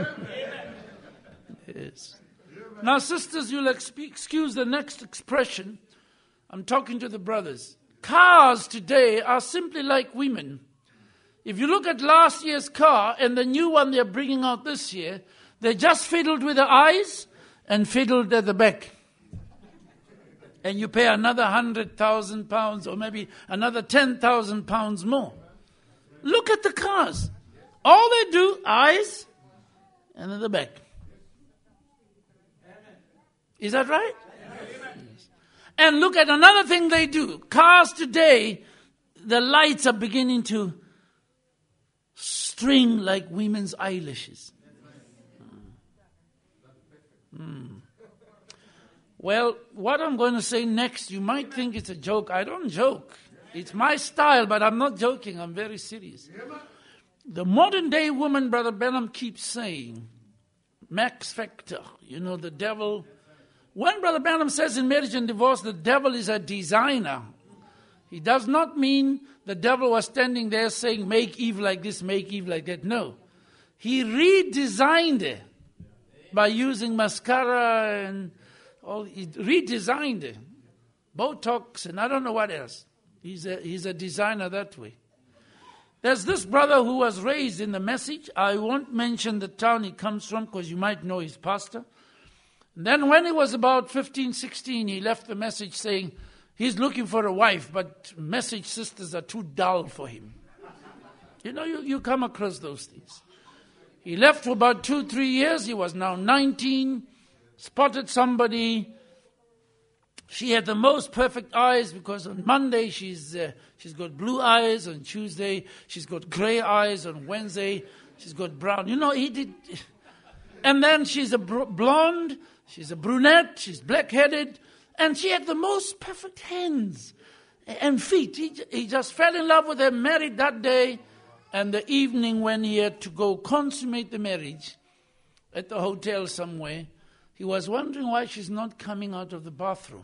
Yes. Now, sisters, you'll excuse the next expression. I'm talking to the brothers. Cars today are simply like women. If you look at last year's car and the new one they're bringing out this year, they just fiddled with the eyes and fiddled at the back. And you pay another £100,000 or maybe another £10,000 more. Look at the cars. All they do, eyes and at the back. Is that right? Yes. And look at another thing they do. Cars today, the lights are beginning to string like women's eyelashes. Well, what I'm going to say next, you might think it's a joke. I don't joke. It's my style, but I'm not joking. I'm very serious. The modern day woman, Brother Benham keeps saying, Max Factor, the devil. When Brother Branham says in Marriage and Divorce, the devil is a designer, he does not mean the devil was standing there saying, make Eve like this, make Eve like that. No. He redesigned it by using mascara and all. He redesigned it. Botox and I don't know what else. He's a designer that way. There's this brother who was raised in the Message. I won't mention the town he comes from because you might know his pastor. Then when he was about 15, 16, he left the Message saying he's looking for a wife, but Message sisters are too dull for him. You come across those things. He left for about 2-3 years. He was now 19, spotted somebody. She had the most perfect eyes because on Monday she's got blue eyes, on Tuesday she's got gray eyes, on Wednesday she's got brown. He did. And then she's a blonde. She's a brunette, she's black-headed, and she had the most perfect hands and feet. He just fell in love with her, married that day, and the evening when he had to go consummate the marriage at the hotel somewhere, he was wondering why she's not coming out of the bathroom.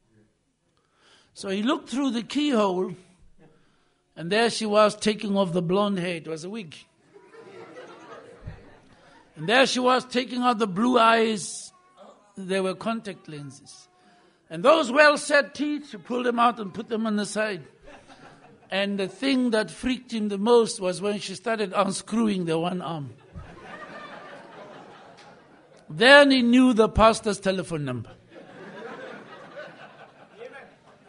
So he looked through the keyhole, and there she was taking off the blonde hair. It was a wig. And there she was taking out the blue eyes. They were contact lenses. And those well-set teeth, she pulled them out and put them on the side. And the thing that freaked him the most was when she started unscrewing the one arm. Then he knew the pastor's telephone number.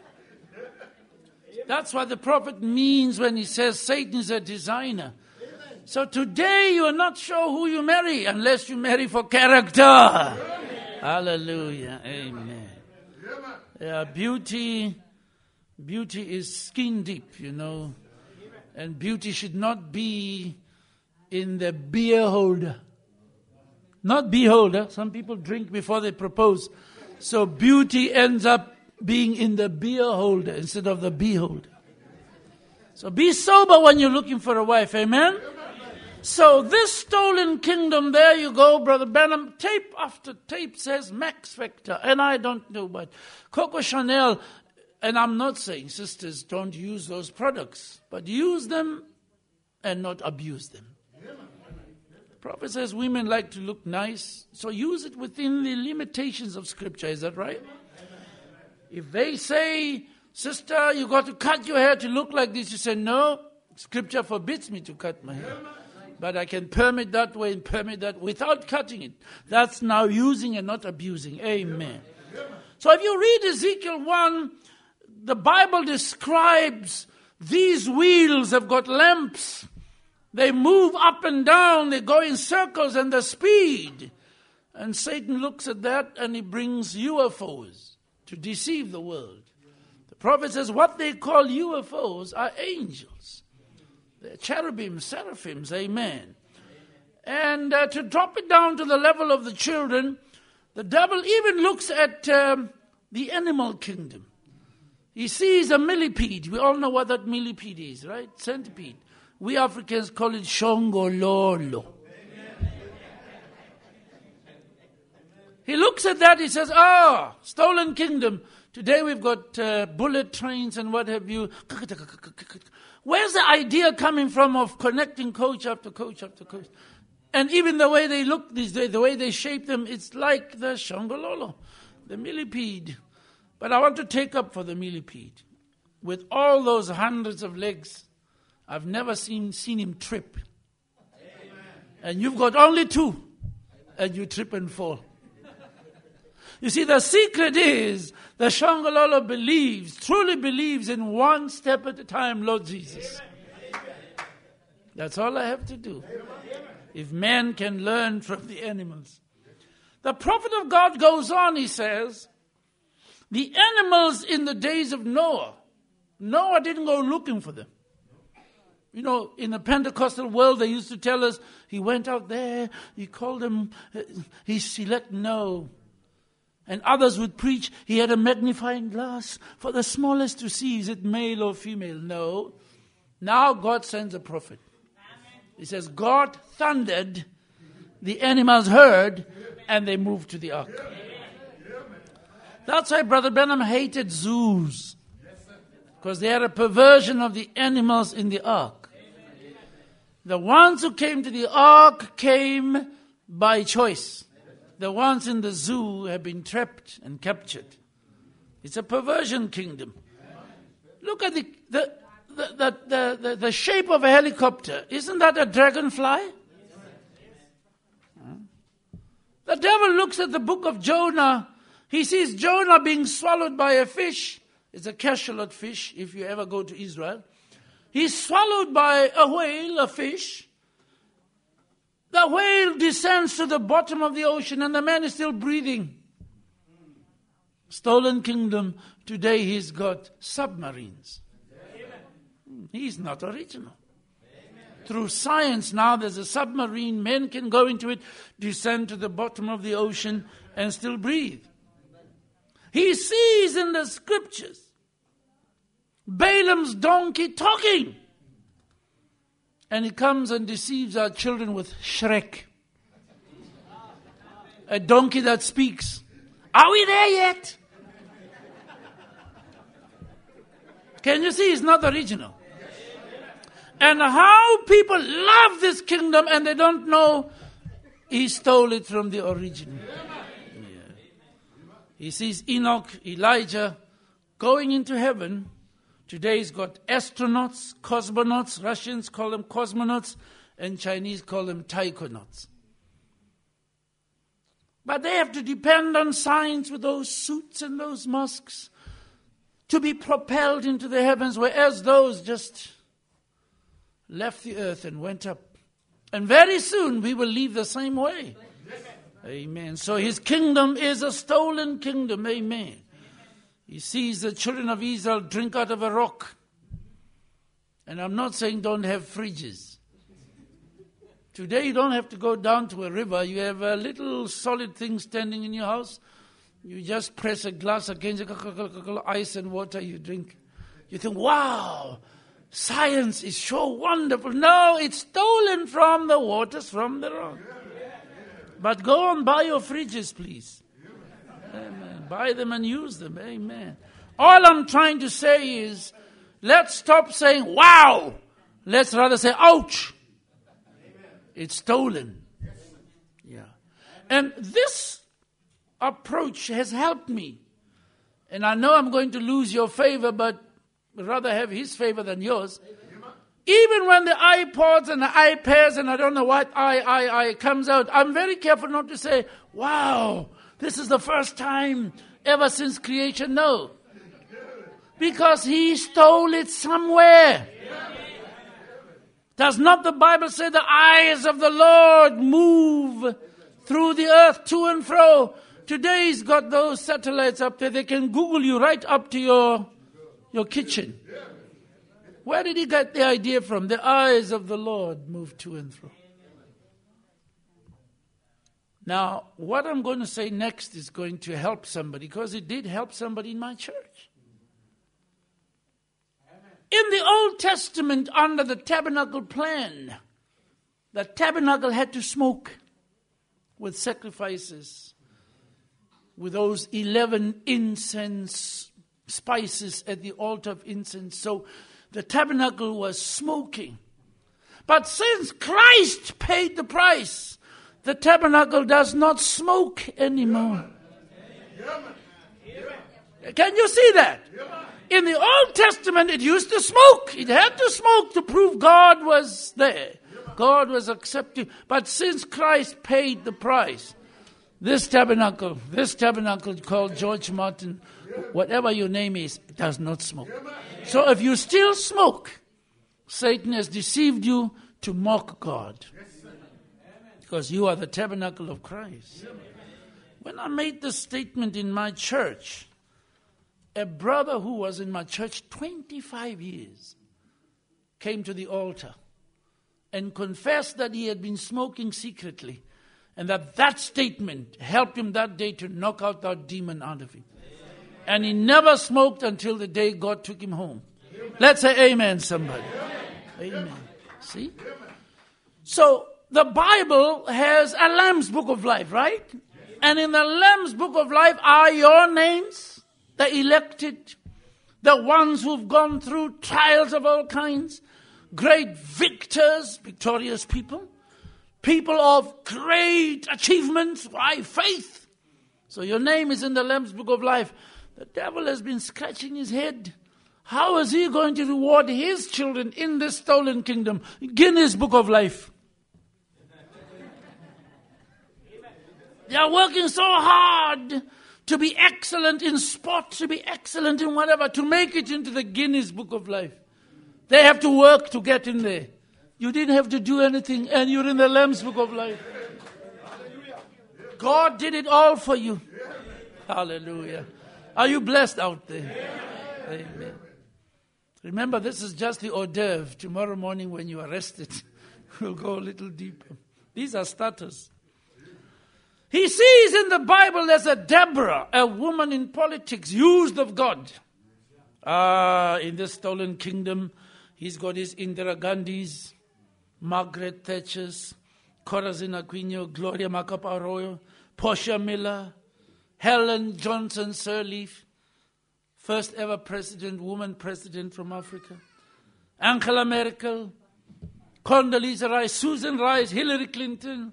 That's what the prophet means when he says Satan is a designer. So today you are not sure who you marry unless you marry for character. Hallelujah. Amen. Yeah, beauty is skin deep, And beauty should not be in the beer holder. Not beholder. Some people drink before they propose. So beauty ends up being in the beer holder instead of the beholder. So be sober when you're looking for a wife. Amen? So this stolen kingdom, there you go, Brother Branham. Tape after tape says Max Factor. And I don't know, but Coco Chanel, and I'm not saying sisters don't use those products, but use them and not abuse them. The prophet says women like to look nice, so use it within the limitations of Scripture. Is that right? If they say, sister, you got to cut your hair to look like this, you say, no, Scripture forbids me to cut my hair. But I can perm it that way and perm it that without cutting it. That's now using and not abusing. Amen. So if you read Ezekiel 1, the Bible describes these wheels have got lamps. They move up and down. They go in circles and the speed. And Satan looks at that and he brings UFOs to deceive the world. The prophet says what they call UFOs are angels. They're cherubim, seraphims, amen. And to drop it down to the level of the children, the devil even looks at the animal kingdom. He sees a millipede. We all know what that millipede is, right? Centipede. We Africans call it shongololo. He looks at that, he says, stolen kingdom. Today we've got bullet trains and what have you. Where's the idea coming from of connecting coach after coach after coach? And even the way they look these days, the way they shape them, it's like the shongololo, the millipede. But I want to take up for the millipede. With all those hundreds of legs, I've never seen him trip. Amen. And you've got only two, and you trip and fall. You see, the secret is the shongololo truly believes in one step at a time, Lord Jesus. That's all I have to do. If man can learn from the animals. The prophet of God goes on, he says, the animals in the days of Noah didn't go looking for them. In the Pentecostal world, they used to tell us, he went out there, he called them, he select no. And others would preach, he had a magnifying glass for the smallest to see, is it male or female? No. Now God sends a prophet. He says, God thundered, the animals heard, and they moved to the ark. That's why Brother Branham hated zoos. Because they had a perversion of the animals in the ark. The ones who came to the ark came by choice. The ones in the zoo have been trapped and captured. It's a perversion kingdom. Look at the shape of a helicopter. Isn't that a dragonfly? The devil looks at the book of Jonah. He sees Jonah being swallowed by a fish. It's a cachalot fish, if you ever go to Israel. He's swallowed by a whale, a fish. The whale descends to the bottom of the ocean and the man is still breathing. Stolen kingdom. Today he's got submarines. He's not original. Through science now there's a submarine. Men can go into it, descend to the bottom of the ocean and still breathe. He sees in the scriptures Balaam's donkey talking. And he comes and deceives our children with Shrek. A donkey that speaks. Are we there yet? Can you see? It's not original. And how people love this kingdom and they don't know he stole it from the original. Yeah. He sees Enoch, Elijah going into heaven. Today he's got astronauts, cosmonauts. Russians call them cosmonauts and Chinese call them taikonauts. But they have to depend on science with those suits and those masks to be propelled into the heavens, whereas those just left the earth and went up. And very soon we will leave the same way. Amen. So his kingdom is a stolen kingdom. Amen. He sees the children of Israel drink out of a rock. And I'm not saying don't have fridges. Today you don't have to go down to a river. You have a little solid thing standing in your house. You just press a glass against ice and water, you drink. You think, wow, science is so wonderful. No, it's stolen from the waters, from the rock. But go and buy your fridges, please. Amen. Buy them and use them. Amen. All I'm trying to say is, let's stop saying, wow. Let's rather say, ouch. It's stolen. Yeah. And this approach has helped me. And I know I'm going to lose your favor, but rather have his favor than yours. Even when the iPods and the iPads and I don't know what I comes out, I'm very careful not to say, wow, this is the first time ever since creation. No. Because he stole it somewhere. Does not the Bible say the eyes of the Lord move through the earth to and fro? Today's got those satellites up there. They can Google you right up to your kitchen. Where did he get the idea from? The eyes of the Lord move to and fro. Now, what I'm going to say next is going to help somebody, because it did help somebody in my church. In the Old Testament, under the tabernacle plan, the tabernacle had to smoke with sacrifices, with those 11 incense spices at the altar of incense. So the tabernacle was smoking. But since Christ paid the price, the tabernacle does not smoke anymore. Can you see that? In the Old Testament, it used to smoke. It had to smoke to prove God was there. God was accepting. But since Christ paid the price, this tabernacle called George Martin, whatever your name is, it does not smoke. So if you still smoke, Satan has deceived you to mock God. Because you are the tabernacle of Christ. When I made this statement in my church, a brother who was in my church 25 years came to the altar and confessed that he had been smoking secretly, and that statement helped him that day to knock out that demon out of him. And he never smoked until the day God took him home. Let's say amen, somebody. Amen. See? So the Bible has a Lamb's Book of Life, right? And in the Lamb's Book of Life are your names, the elected, the ones who've gone through trials of all kinds, great victors, victorious people, people of great achievements by faith. So your name is in the Lamb's Book of Life. The devil has been scratching his head. How is he going to reward his children in this stolen kingdom? Guinness Book of Life. They are working so hard to be excellent in sport, to be excellent in whatever, to make it into the Guinness Book of Life. They have to work to get in there. You didn't have to do anything, and you're in the Lamb's Book of Life. God did it all for you. Hallelujah. Are you blessed out there? Amen. Remember, this is just the hors d'oeuvre. Tomorrow morning when you are rested, we'll go a little deeper. These are starters. He sees in the Bible there's a Deborah, a woman in politics, used of God. In this stolen kingdom, he's got his Indira Gandhis, Margaret Thatchers, Corazon Aquino, Gloria Macapagal, Portia Miller, Helen Johnson Sirleaf, first ever woman president from Africa, Angela Merkel, Condoleezza Rice, Susan Rice, Hillary Clinton.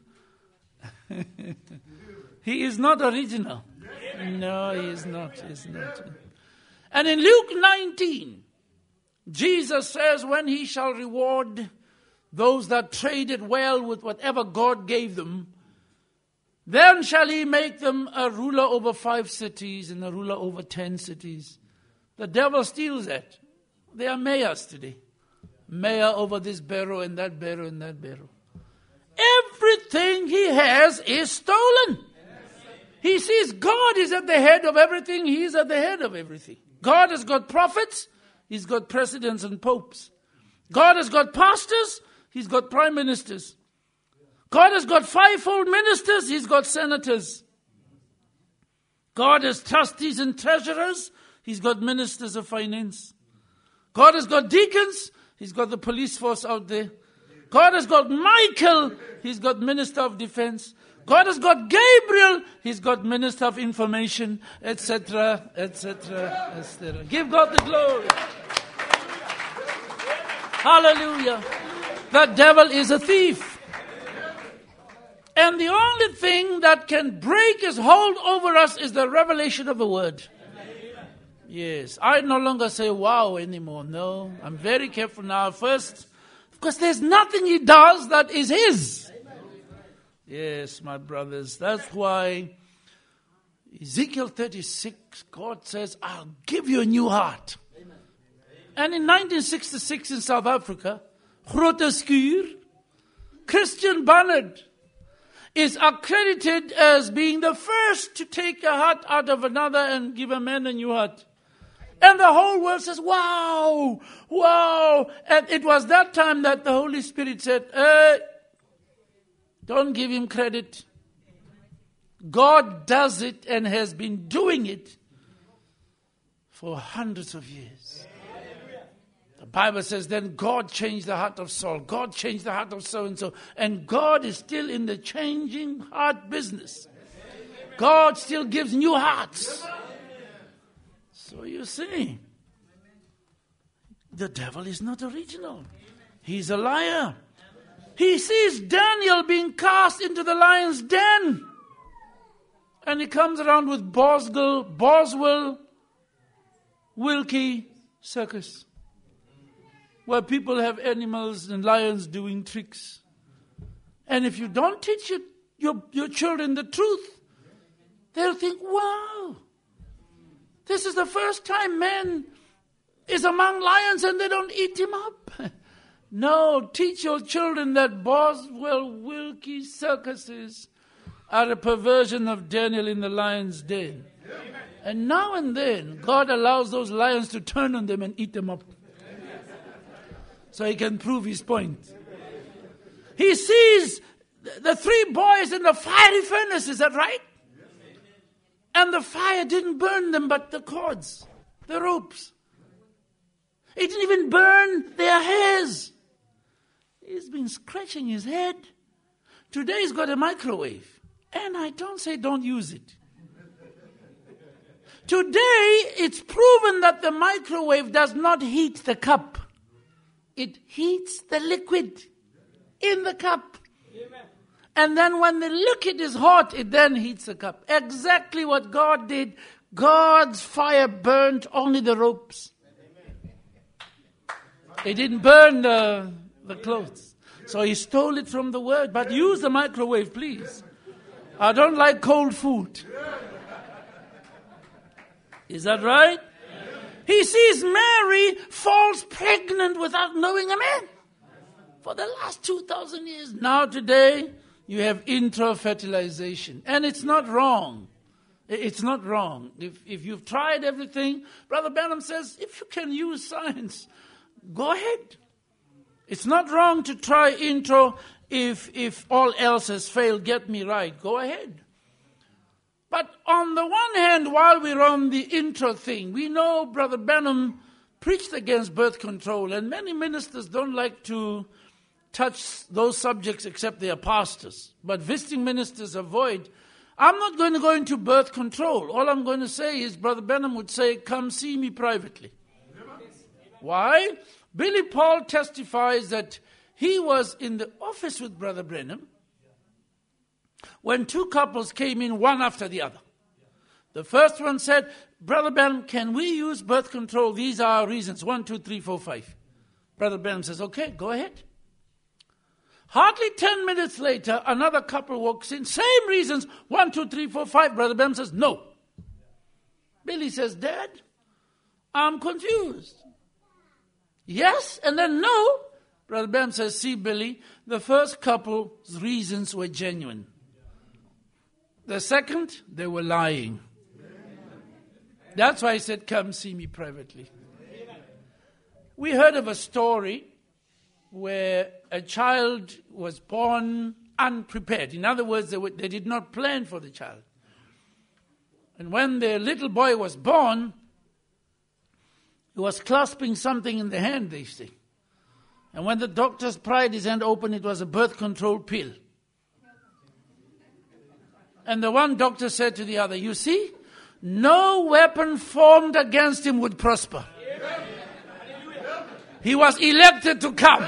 He is not original. No, he is not. He's not. And in Luke 19, Jesus says, when he shall reward those that traded well with whatever God gave them, then shall he make them a ruler over 5 cities and a ruler over 10 cities. The devil steals that. They are mayors today. Mayor over this barrel and that barrel and that barrel. Everything he has is stolen. He sees God is at the head of everything. He's at the head of everything. God has got prophets. He's got presidents and popes. God has got pastors. He's got prime ministers. God has got fivefold ministers. He's got senators. God has trustees and treasurers. He's got ministers of finance. God has got deacons. He's got the police force out there. God has got Michael. He's got minister of defense. God has got Gabriel. He's got minister of information, etc., etc., etc. Give God the glory. Hallelujah. The devil is a thief. And the only thing that can break his hold over us is the revelation of the word. Yes, I no longer say wow anymore. No, I'm very careful now. First, because there's nothing he does that is his. Yes, my brothers. That's why Ezekiel 36, God says, I'll give you a new heart. And in 1966 in South Africa, Grote Schuur, Christian Barnard is accredited as being the first to take a heart out of another and give a man a new heart. And the whole world says, wow, wow. And it was that time that the Holy Spirit said, don't give him credit. God does it and has been doing it for hundreds of years. The Bible says then God changed the heart of Saul. God changed the heart of so-and-so. And God is still in the changing heart business. God still gives new hearts. So you see, the devil is not original. He's a liar. He sees Daniel being cast into the lion's den. And he comes around with Boswell, Wilkie circus, where people have animals and lions doing tricks. And if you don't teach your children the truth, they'll think, wow, this is the first time man is among lions and they don't eat him up. No, teach your children that Boswell Wilkie circuses are a perversion of Daniel in the lion's den. And now and then, God allows those lions to turn on them and eat them up. So he can prove his point. He sees the three boys in the fiery furnace, is that right? And the fire didn't burn them, but the cords, the ropes. It didn't even burn their hairs. He's been scratching his head. Today he's got a microwave. And I don't say don't use it. Today it's proven that the microwave does not heat the cup. It heats the liquid in the cup. Amen. And then when the liquid is hot, it then heats the cup. Exactly what God did. God's fire burnt only the ropes. It didn't burn the clothes. So he stole it from the word. But use the microwave, please. I don't like cold food. Is that right? He sees Mary falls pregnant without knowing a man. For the last 2,000 years. Now today, you have intra-fertilization. And it's not wrong. It's not wrong. If you've tried everything, Brother Branham says, if you can use science, go ahead. It's not wrong to try intro if all else has failed. Get me right. Go ahead. But on the one hand, while we're on the intro thing, we know Brother Branham preached against birth control, and many ministers don't like to touch those subjects except their pastors. But visiting ministers avoid. I'm not going to go into birth control. All I'm going to say is Brother Branham would say, come see me privately. Why? Billy Paul testifies that he was in the office with Brother Branham when two couples came in one after the other. The first one said, Brother Branham, can we use birth control? These are our reasons. 1, 2, 3, 4, 5. Brother Branham says, okay, go ahead. Hardly 10 minutes later, another couple walks in. Same reasons. 1, 2, 3, 4, 5. Brother Branham says, no. Billy says, Dad, I'm confused. Yes, and then no. Brother Bam says, see, Billy, the first couple's reasons were genuine. The second, they were lying. That's why I said, come see me privately. We heard of a story where a child was born unprepared. In other words, they did not plan for the child. And when the little boy was born, he was clasping something in the hand, they say. And when the doctors pried his hand open, it was a birth control pill. And the one doctor said to the other, you see, no weapon formed against him would prosper. He was elected to come.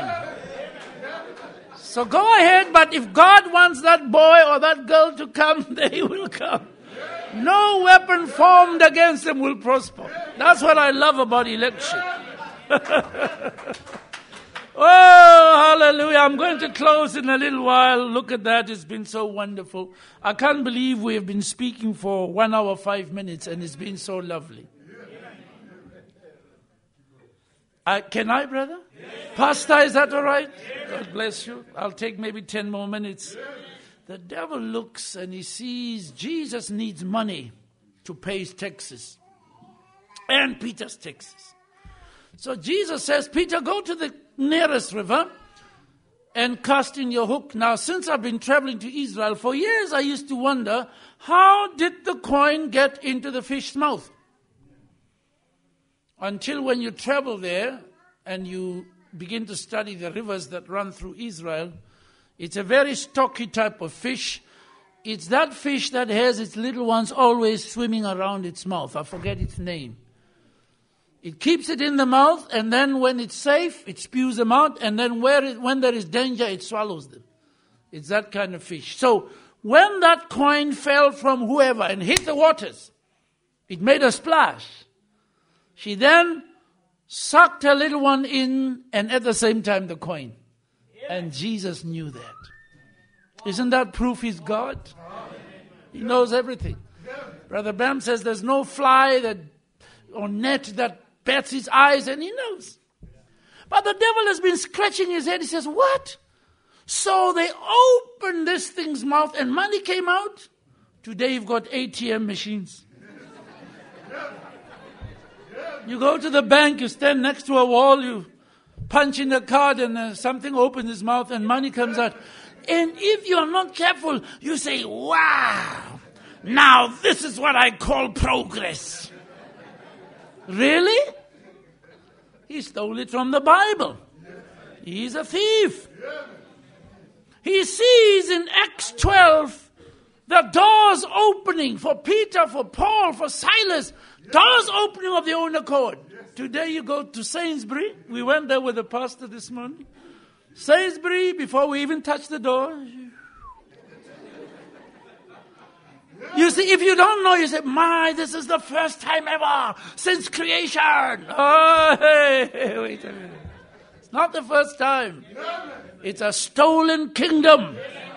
So go ahead, but if God wants that boy or that girl to come, they will come. No weapon formed against them will prosper. That's what I love about election. Oh, hallelujah. I'm going to close in a little while. Look at that. It's been so wonderful. I can't believe we have been speaking for 1 hour, 5 minutes, and it's been so lovely. Can I, brother? Yes. Pastor, is that all right? Yes. God bless you. I'll take maybe 10 more minutes. Yes. The devil looks and he sees Jesus needs money to pay his taxes and Peter's taxes. So Jesus says, Peter, go to the nearest river and cast in your hook. Now, since I've been traveling to Israel for years, I used to wonder, how did the coin get into the fish's mouth? Until when you travel there and you begin to study the rivers that run through Israel, it's a very stocky type of fish. It's that fish that has its little ones always swimming around its mouth. I forget its name. It keeps it in the mouth, and then when it's safe, it spews them out, and then when there is danger, it swallows them. It's that kind of fish. So when that coin fell from whoever and hit the waters, it made a splash. She then sucked her little one in, and at the same time the coin. And Jesus knew that. Isn't that proof he's God? He knows everything. Brother Bam says there's no fly or net that bats his eyes, and he knows. But the devil has been scratching his head. He says, what? So they opened this thing's mouth and money came out? Today you've got ATM machines. You go to the bank, you stand next to a wall, you punch in the card and something opens his mouth and money comes out. And if you are not careful, you say, wow, now this is what I call progress. Really? He stole it from the Bible. He's a thief. He sees in Acts 12 the doors opening for Peter, for Paul, for Silas. Doors opening of their own accord. Today you go to Sainsbury. We went there with the pastor this morning. Sainsbury, before we even touch the door. You see, if you don't know, you say, this is the first time ever since creation. Oh, hey, wait a minute. It's not the first time. It's a stolen kingdom.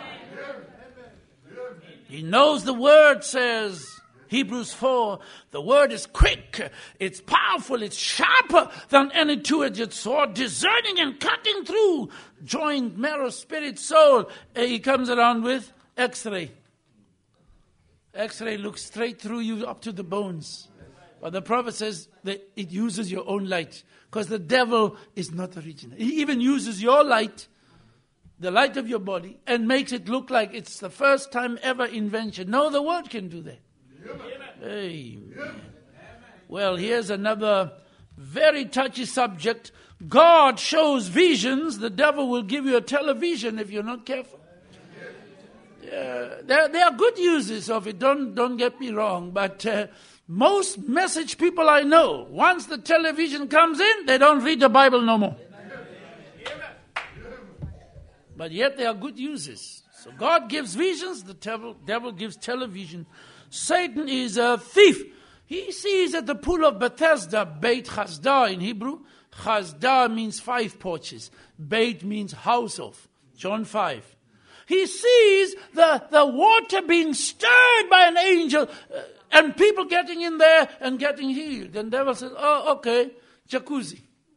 He knows the word says, Hebrews 4, the word is quick, it's powerful, it's sharper than any two-edged sword, discerning and cutting through joint, marrow, spirit, soul. He comes around with X-ray. X-ray looks straight through you up to the bones. But the prophet says that it uses your own light, because the devil is not original. He even uses your light, the light of your body, and makes it look like it's the first time ever invention. No, the word can do that. Amen. Well, here's another very touchy subject. God shows visions. The devil will give you a television if you're not careful. There are good uses of it. Don't get me wrong. But most message people I know, once the television comes in, they don't read the Bible no more. But yet there are good uses. So God gives visions. The devil gives television. Satan is a thief. He sees at the pool of Bethesda, Beit Chazda in Hebrew. Chazda means 5 porches. Beit means house of. John 5. He sees the water being stirred by an angel. And people getting in there and getting healed. And the devil says, oh, okay, jacuzzi.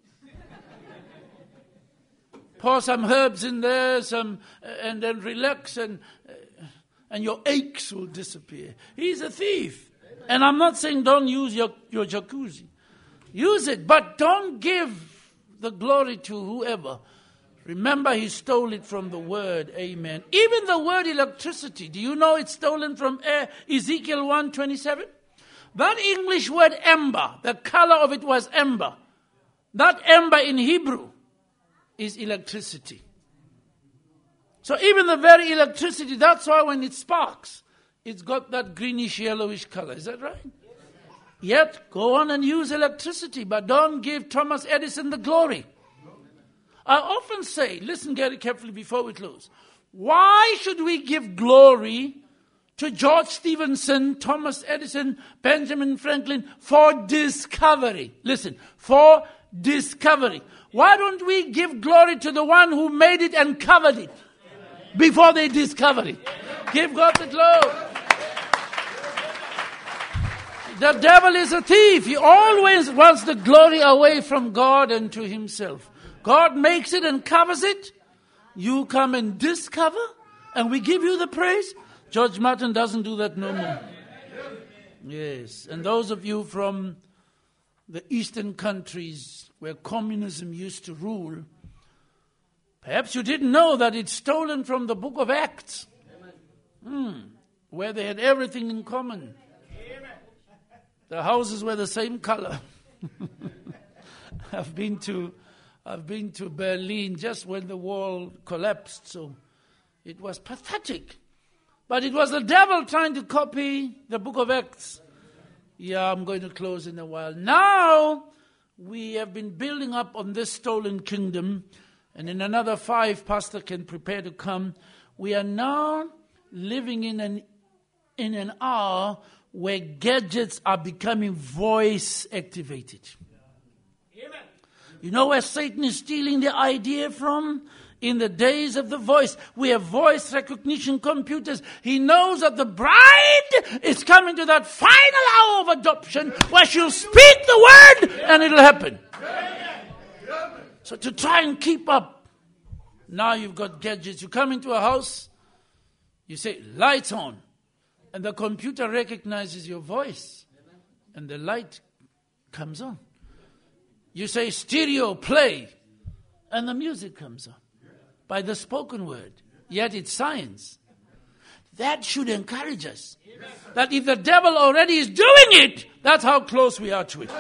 Pour some herbs in there, and then relax, and your aches will disappear. He's a thief. And I'm not saying don't use your jacuzzi. Use it, but don't give the glory to whoever. Remember, he stole it from the word. Amen. Even the word electricity. Do you know it's stolen from Ezekiel 1:27? That English word ember, the color of it was ember. That ember in Hebrew is electricity. So even the very electricity, that's why when it sparks, it's got that greenish, yellowish color. Is that right? Yet, go on and use electricity, but don't give Thomas Edison the glory. I often say, listen very carefully before we close, why should we give glory to George Stephenson, Thomas Edison, Benjamin Franklin for discovery? Listen, for discovery. Why don't we give glory to the one who made it and covered it before they discovered it? Give God the glory. The devil is a thief. He always wants the glory away from God and to himself. God makes it and covers it. You come and discover, and we give you the praise. George Martin doesn't do that no more. Yes, and those of you from the eastern countries where communism used to rule, perhaps you didn't know that it's stolen from the book of Acts, where they had everything in common. The houses were the same color. I've been to Berlin just when the wall collapsed, so it was pathetic. But it was the devil trying to copy the book of Acts. Yeah, I'm going to close in a while. Now, we have been building up on this stolen kingdom, and in another 5, Pastor can prepare to come. We are now living in an hour where gadgets are becoming voice activated. Amen. You know where Satan is stealing the idea from? In the days of the voice. We have voice recognition computers. He knows that the bride is coming to that final hour of adoption where she'll speak the word and it'll happen. So to try and keep up, now you've got gadgets. You come into a house, you say, lights on. And the computer recognizes your voice. And the light comes on. You say, stereo, play. And the music comes on. By the spoken word. Yet it's science. That should encourage us. That if the devil already is doing it, that's how close we are to it.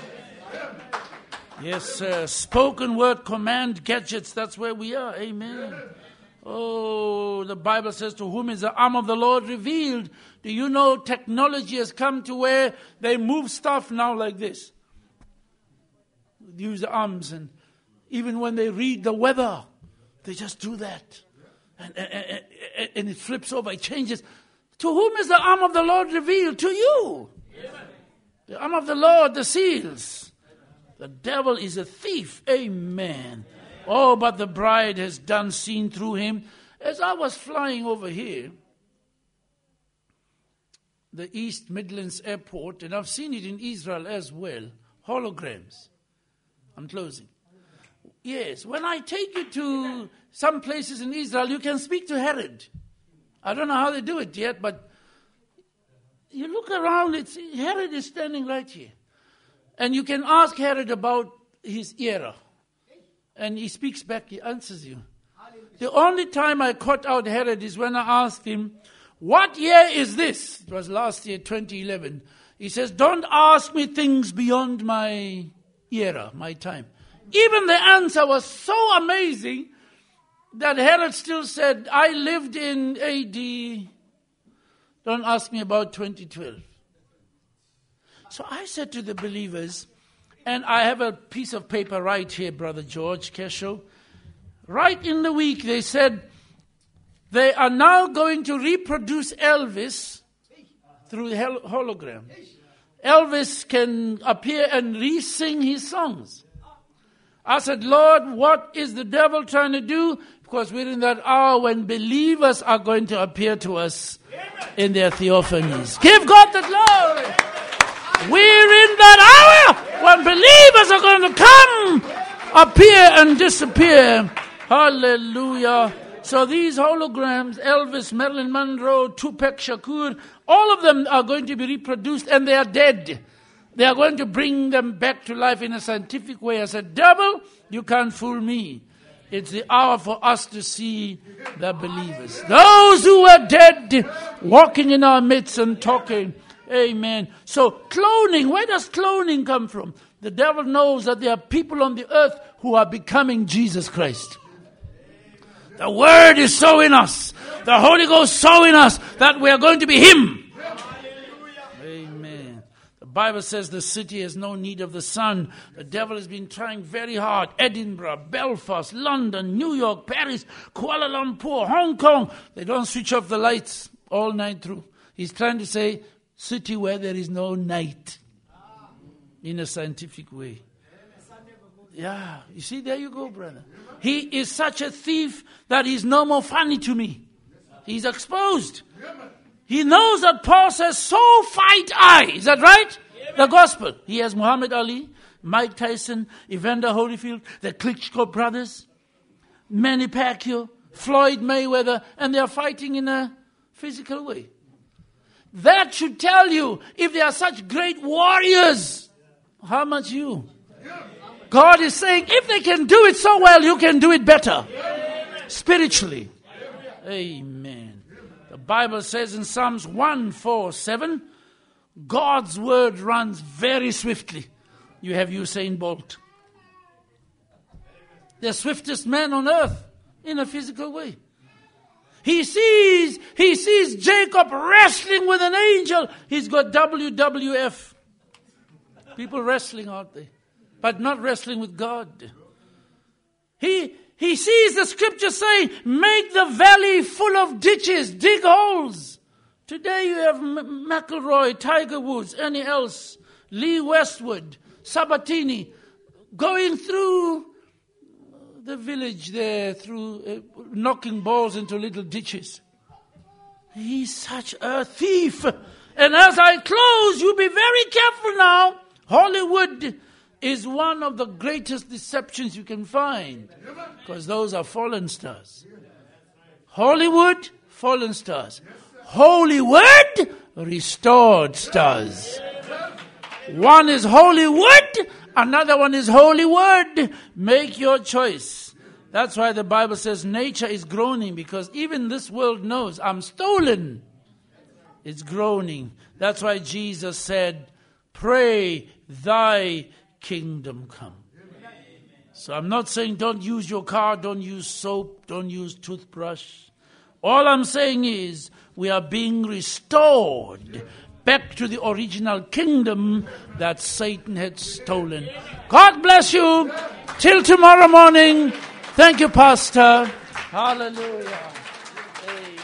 Yes, sir. Spoken word, command, gadgets, that's where we are. Amen. Oh, the Bible says, to whom is the arm of the Lord revealed? Do you know technology has come to where they move stuff now like this? Use the arms, and even when they read the weather, they just do that. And it flips over, it changes. To whom is the arm of the Lord revealed? To you. Amen. The arm of the Lord, the seals. The devil is a thief. Amen. Oh, but the bride has done seen through him. As I was flying over here, the East Midlands Airport, and I've seen it in Israel as well, holograms. I'm closing. Yes, when I take you to some places in Israel, you can speak to Herod. I don't know how they do it yet, but you look around, Herod is standing right here. And you can ask Herod about his era. And he speaks back, he answers you. The only time I caught out Herod is when I asked him, what year is this? It was last year, 2011. He says, don't ask me things beyond my era, my time. Even the answer was so amazing that Herod still said, I lived in AD, don't ask me about 2012. So I said to the believers, and I have a piece of paper right here, Brother George Kesho. Right in the week, they said they are now going to reproduce Elvis through the hologram. Elvis can appear and re-sing his songs. I said, Lord, what is the devil trying to do? Because we're in that hour when believers are going to appear to us in their theophanies. Give God the glory. We're in that hour when believers are going to come, appear, and disappear. Hallelujah. So these holograms, Elvis, Marilyn Monroe, Tupac Shakur, all of them are going to be reproduced, and they are dead. They are going to bring them back to life in a scientific way. I said, devil, you can't fool me. It's the hour for us to see the believers. Those who are dead, walking in our midst and talking. Amen. So cloning, where does cloning come from? The devil knows that there are people on the earth who are becoming Jesus Christ. The Word is so in us. The Holy Ghost so in us that we are going to be Him. Amen. The Bible says the city has no need of the sun. The devil has been trying very hard. Edinburgh, Belfast, London, New York, Paris, Kuala Lumpur, Hong Kong. They don't switch off the lights all night through. He's trying to say city where there is no night in a scientific way. Yeah, you see, there you go, brother. He is such a thief that he's no more funny to me. He's exposed. He knows that Paul says, so fight I. Is that right? The gospel. He has Muhammad Ali, Mike Tyson, Evander Holyfield, the Klitschko brothers, Manny Pacquiao, Floyd Mayweather, and they are fighting in a physical way. That should tell you, if they are such great warriors, how much you? God is saying, if they can do it so well, you can do it better. Spiritually. Amen. The Bible says in Psalms 147, God's word runs very swiftly. You have Usain Bolt. The swiftest man on earth in a physical way. He sees Jacob wrestling with an angel. He's got WWF. People wrestling, aren't they? But not wrestling with God. He sees the scripture saying, make the valley full of ditches, dig holes. Today you have McIlroy, Tiger Woods, any else, Lee Westwood, Sabatini, going through the village there, through knocking balls into little ditches. He's such a thief. And as I close, you be very careful now. Hollywood is one of the greatest deceptions you can find, because those are fallen stars. Hollywood, fallen stars. Holy Word, restored stars. One is Holy Word, another one is Holy Word. Make your choice. That's why the Bible says nature is groaning, because even this world knows I'm stolen. It's groaning. That's why Jesus said, pray thy kingdom come. So I'm not saying don't use your car, don't use soap, don't use toothbrush. All I'm saying is we are being restored back to the original kingdom that Satan had stolen. God bless you. Till tomorrow morning. Thank you, Pastor. Hallelujah. Amen.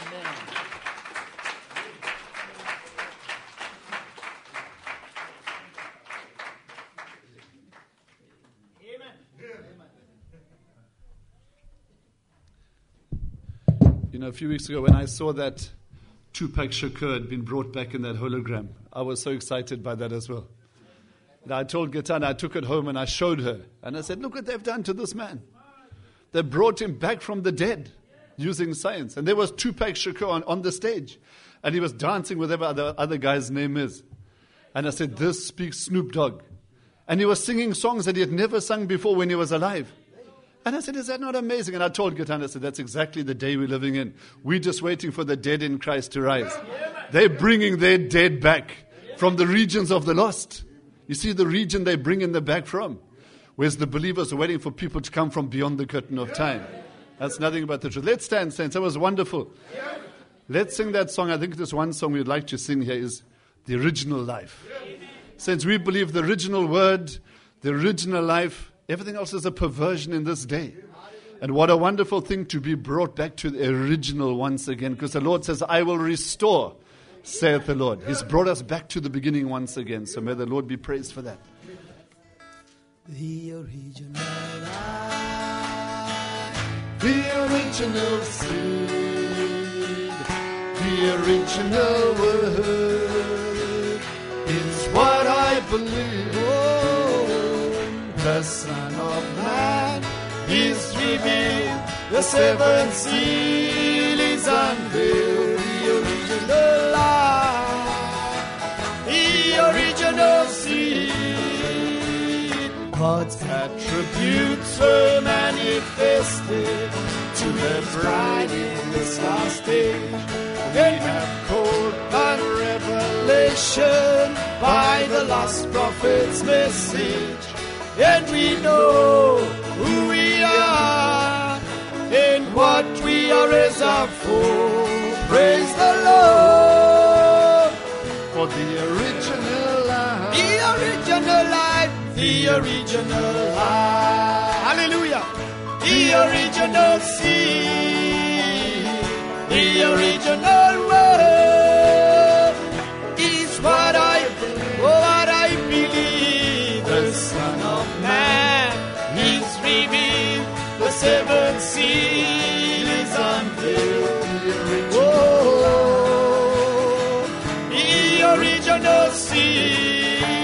You know, a few weeks ago when I saw that Tupac Shakur had been brought back in that hologram, I was so excited by that as well. And I told Gitana, I took it home and I showed her. And I said, look what they've done to this man. They brought him back from the dead using science. And there was Tupac Shakur on the stage. And he was dancing with whatever the other guy's name is. And I said, this speaks Snoop Dogg. And he was singing songs that he had never sung before when he was alive. And I said, is that not amazing? And I told Gitana, I said, that's exactly the day we're living in. We're just waiting for the dead in Christ to rise. They're bringing their dead back from the regions of the lost. You see the region they bring in the back from. Whereas the believers are waiting for people to come from beyond the curtain of time. That's nothing but the truth. Let's stand, saints. That was wonderful. Let's sing that song. I think there's one song we'd like to sing here is The Original Life. Since we believe the original word, the original life, everything else is a perversion in this day. And what a wonderful thing to be brought back to the original once again. Because the Lord says, I will restore, saith the Lord. He's brought us back to the beginning once again. So may the Lord be praised for that. The original life, the original seed, the original word is what I the Son of Man is revealed. The seventh seal is unveiled. The original light, the original seed. God's attributes were manifested to the bride in this last age. Then we have called on revelation by the last prophet's message. And we know who we are and what we are reserved for. Praise the Lord for the original life. The original life. The original life. Hallelujah. The original seed. The original word is what I believe. The Son of Man is revealed. The seventh seal is unveiled. Oh, the original seed.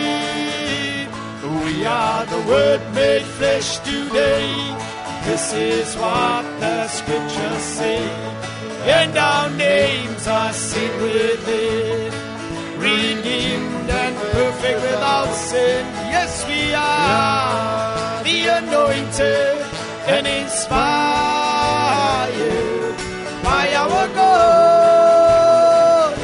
We are the Word made flesh today. This is what the Scriptures say. And our names are sealed with it, redeemed and perfect without sin. Yes, we are the anointed and inspired by our God.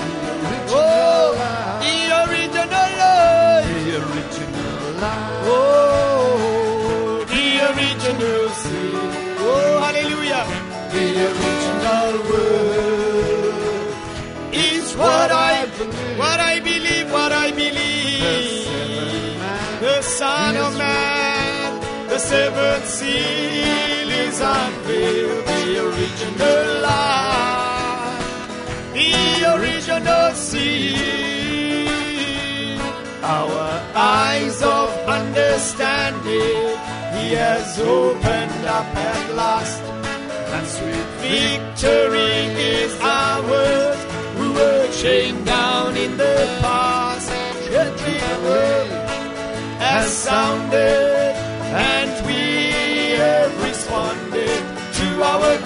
Oh, the original life. The original life. Oh, the original seed. Oh, hallelujah. The original word is what I believe, what I believe. The Son of Man, the seventh seal is unveiled. The original life, the original seed. Our eyes of understanding He has opened up at last. And sweet victory is ours, who were chained down in the past. The word has sounded, and we have responded to our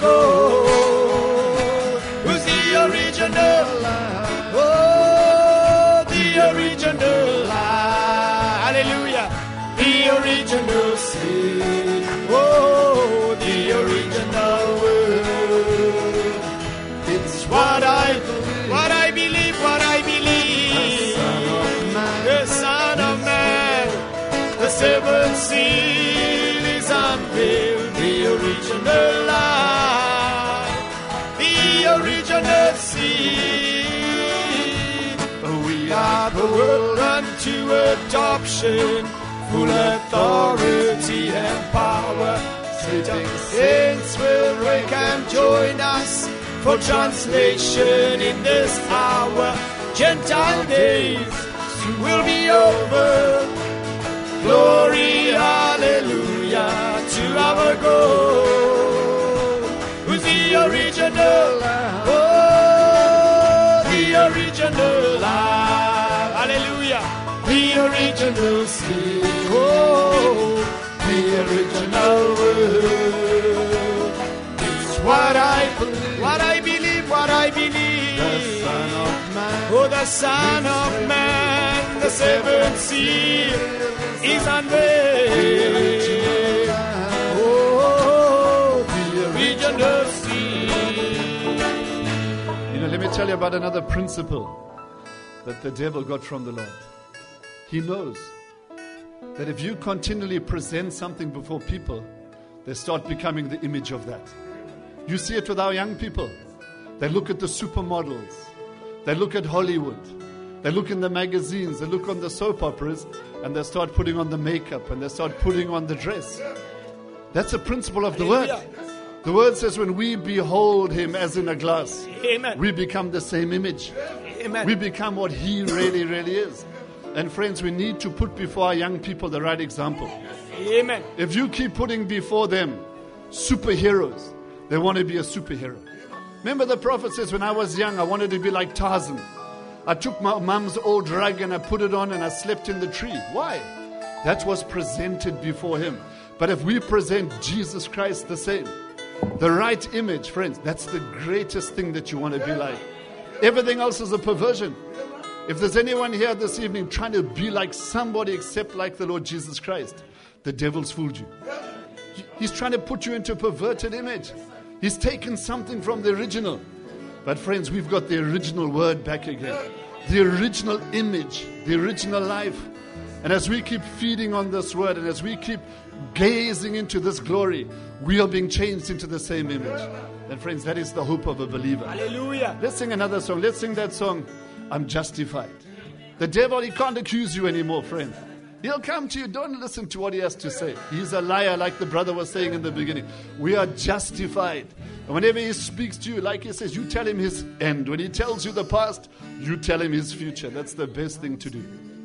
God, who's the original life. Oh, the original life. Hallelujah. The original seed. Oh, the original word. It's what I believe, what I believe. The Son of Man, the seventh seal is unveiled. The original life, the original seed. We are the world unto adoption, full authority and power. Saints will wake and join us for translation in this hour. Gentile days soon will be over. Glory, hallelujah, to our God, who's the original, oh, the original life. Hallelujah. The original seed. Oh, the original word. It's what I believe, what I believe. The Son of Man. Oh, the Son of Man. The seventh seal is unveiled. Oh, the original seed. You know, let me tell you about another principle that the devil got from the Lord. He knows that if you continually present something before people, they start becoming the image of that. You see it with our young people. They look at the supermodels. They look at Hollywood. They look in the magazines. They look on the soap operas, and they start putting on the makeup, and they start putting on the dress. That's a principle of the Word. The Word says when we behold Him as in a glass, Amen. We become the same image. Amen. We become what He really, really is. And friends, we need to put before our young people the right example. Amen. If you keep putting before them superheroes, they want to be a superhero. Remember the prophet says, when I was young, I wanted to be like Tarzan. I took my mom's old rug and I put it on and I slept in the tree. Why? That was presented before him. But if we present Jesus Christ the same, the right image, friends, that's the greatest thing that you want to be like. Everything else is a perversion. If there's anyone here this evening trying to be like somebody except like the Lord Jesus Christ, the devil's fooled you. He's trying to put you into a perverted image. He's taken something from the original. But friends, we've got the original word back again. The original image, the original life. And as we keep feeding on this word, and as we keep gazing into this glory, we are being changed into the same image. And friends, that is the hope of a believer. Hallelujah. Let's sing another song. Let's sing that song, I'm Justified. The devil, he can't accuse you anymore, friend. He'll come to you. Don't listen to what he has to say. He's a liar, like the brother was saying in the beginning. We are justified. And whenever he speaks to you, like he says, you tell him his end. When he tells you the past, you tell him his future. That's the best thing to do.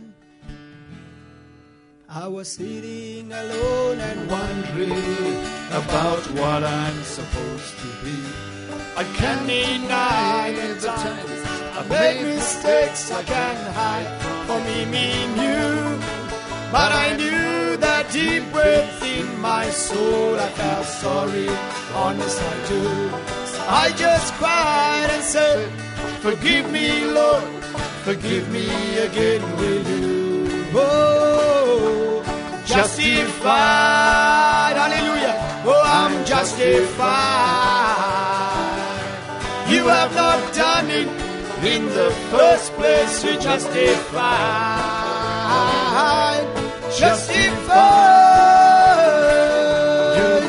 I was sitting alone and wondering about what I'm supposed to be. I can't deny the times I made mistakes I can't hide from me knew. But I knew that deep within my soul I felt sorry, honest I do. So I just cried and said, forgive me, Lord, forgive me again, will you? Oh, justified, hallelujah. Oh, I'm justified. You have not done it in the first place, you're justified. Justified, you're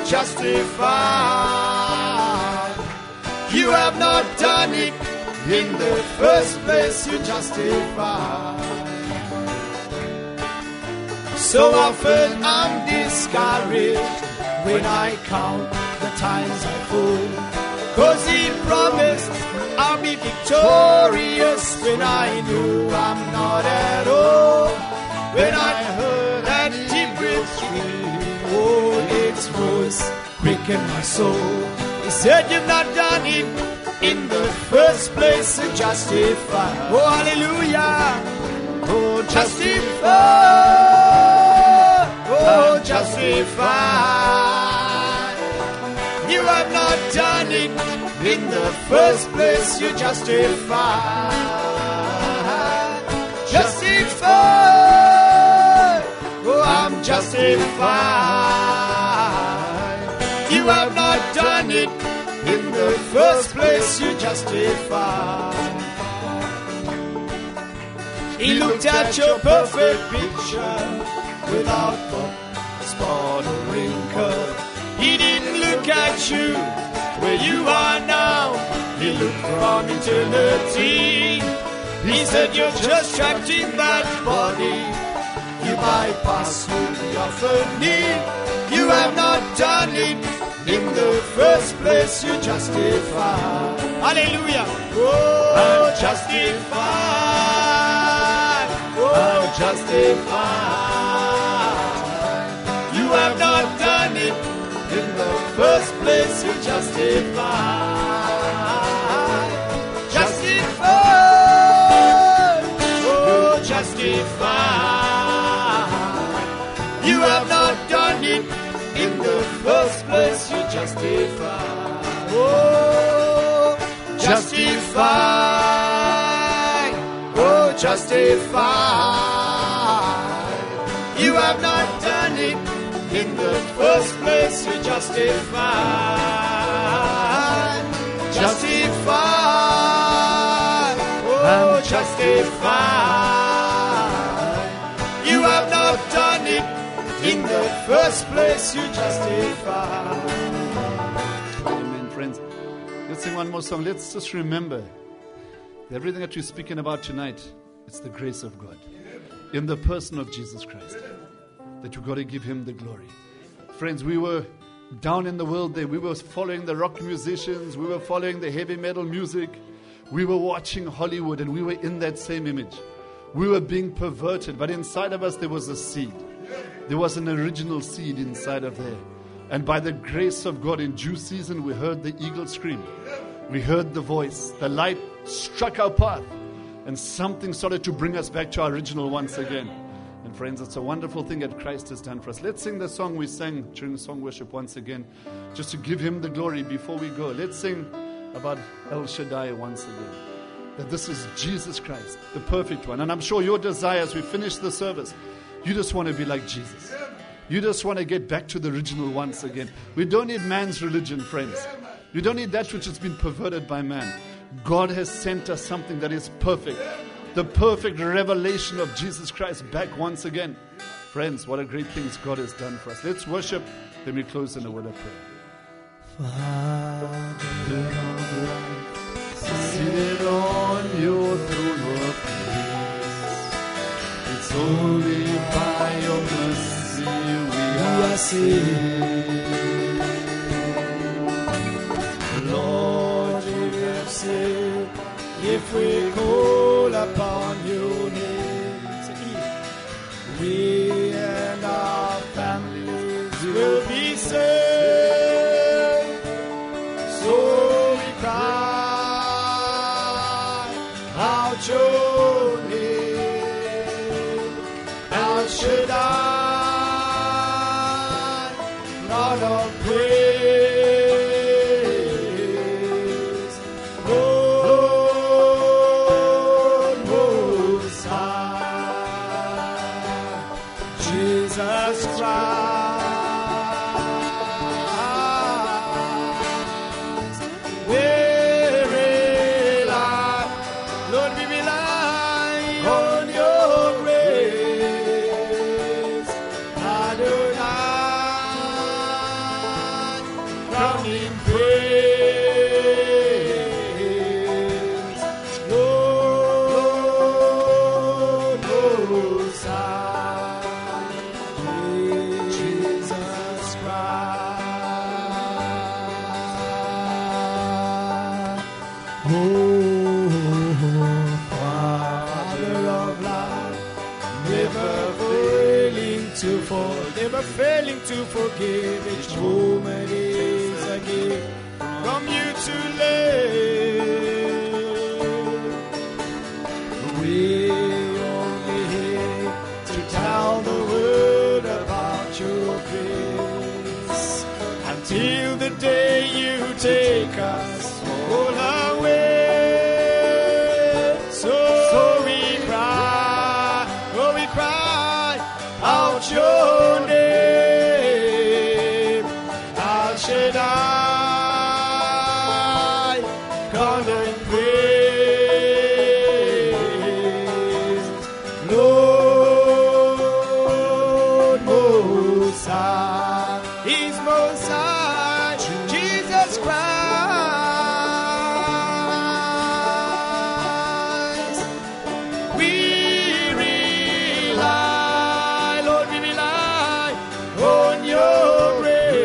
justified. You have not done it in the first place, you're justified. So often I'm discouraged when I count the times I fall, 'cause he promised I'll be victorious when I knew I'm not at all. When I heard that deep within, oh, its voice quickened my soul. He said, you've not done it in the first place, to justify. Oh, hallelujah. Oh, justify. Oh, justify. You have not done it in the first place, you justify. Justify. Oh, I'm justified. You have not done it in the first place, you justify. He looked at your perfect picture without spot or wrinkle. He didn't look at you where you are now. He looked from eternity. He said you're just trapped in that body. You bypass who you often need. You have not done it in the first place, you justify. Hallelujah. Oh, I'm justified. Oh, justified. You have not done it in the first place, you justify. Justified. Oh, justified. You have not done it in the first place, you justify. Oh, justify. Oh, justify. You have not done it in the first place, you justify. Justify. Oh, justify. You have not done it in the first place, you justify. Amen, friends. Let's sing one more song. Let's just remember that everything that we're speaking about tonight, it's the grace of God in the person of Jesus Christ, that you've got to give him the glory. Friends, we were down in the world there. We were following the rock musicians. We were following the heavy metal music. We were watching Hollywood, and we were in that same image. We were being perverted, but inside of us there was a seed. There was an original seed inside of there. And by the grace of God, in due season, we heard the eagle scream. We heard the voice. The light struck our path. And something started to bring us back to our original once again. And friends, it's a wonderful thing that Christ has done for us. Let's sing the song we sang during song worship once again, just to give him the glory before we go. Let's sing about El Shaddai once again. That this is Jesus Christ, the perfect one. And I'm sure your desire as we finish the service, you just want to be like Jesus. You just want to get back to the original once again. We don't need man's religion, friends. We don't need that which has been perverted by man. God has sent us something that is perfect. The perfect revelation of Jesus Christ back once again. Friends, what a great things God has done for us. Let's worship, then we close in a word of prayer. Father of life, seated on your throne of grace, it's only by your mercy we are saved. Lord, you have said, if we call upon your name, we and our families will be saved. So we cry out your name, El Shaddai, God of praise, Lord Most High, Jesus Christ. Never failing to forgive, each moment is a gift from you to live. We only here to tell the world about your grace, until the day you take us all away. So we cry, oh we cry out your name, El Shaddai, God and praise, Lord Most High, He's Most High, Jesus Christ. We rely, Lord, we rely on your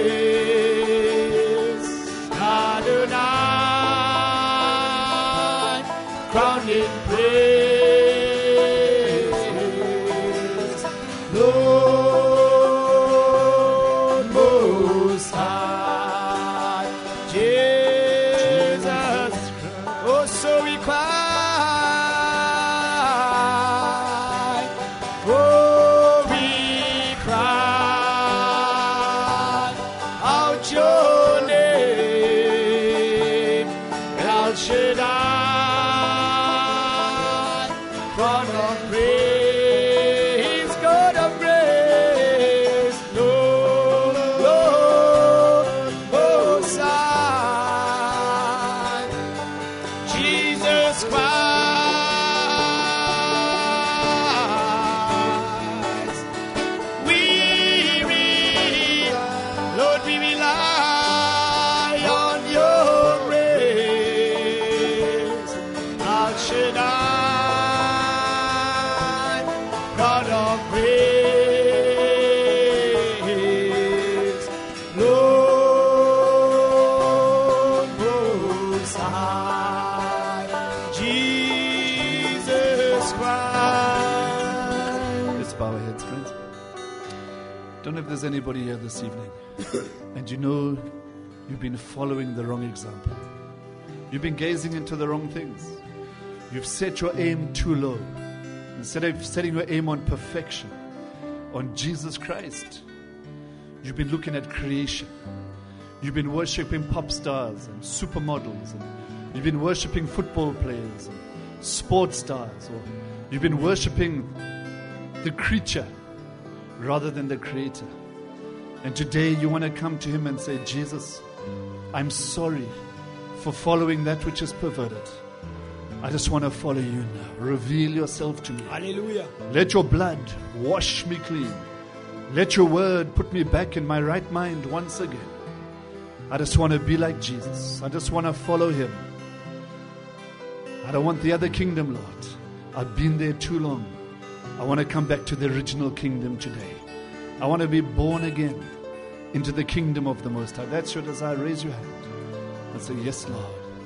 grace, Adonai, crowned in praise, Lord Most High, Jesus Christ. Oh, so we cry, oh, we cry out your name, El Shaddai, God of praise, God of grace, Lord Most High, Jesus Christ. We rely, Lord, we rely on your grace, El Shaddai, God of praise, Lord Most High, Jesus Christ. Let's bow our heads, friends. Don't know if there's anybody here this evening and you know you've been following the wrong example. You've been gazing into the wrong things. You've set your aim too low. Instead of setting your aim on perfection, on Jesus Christ. You've been looking at creation. You've been worshiping pop stars and supermodels, and you've been worshiping football players and sports stars, or you've been worshiping the creature rather than the Creator. And today you want to come to Him and say, Jesus, I'm sorry for following that which is perverted. I just want to follow you now. Reveal yourself to me. Hallelujah. Let your blood wash me clean. Let your word put me back in my right mind once again. I just want to be like Jesus. I just want to follow Him. I don't want the other kingdom, Lord. I've been there too long. I want to come back to the original kingdom today. I want to be born again into the kingdom of the Most High. That's your desire. Raise your hand and say, yes, Lord.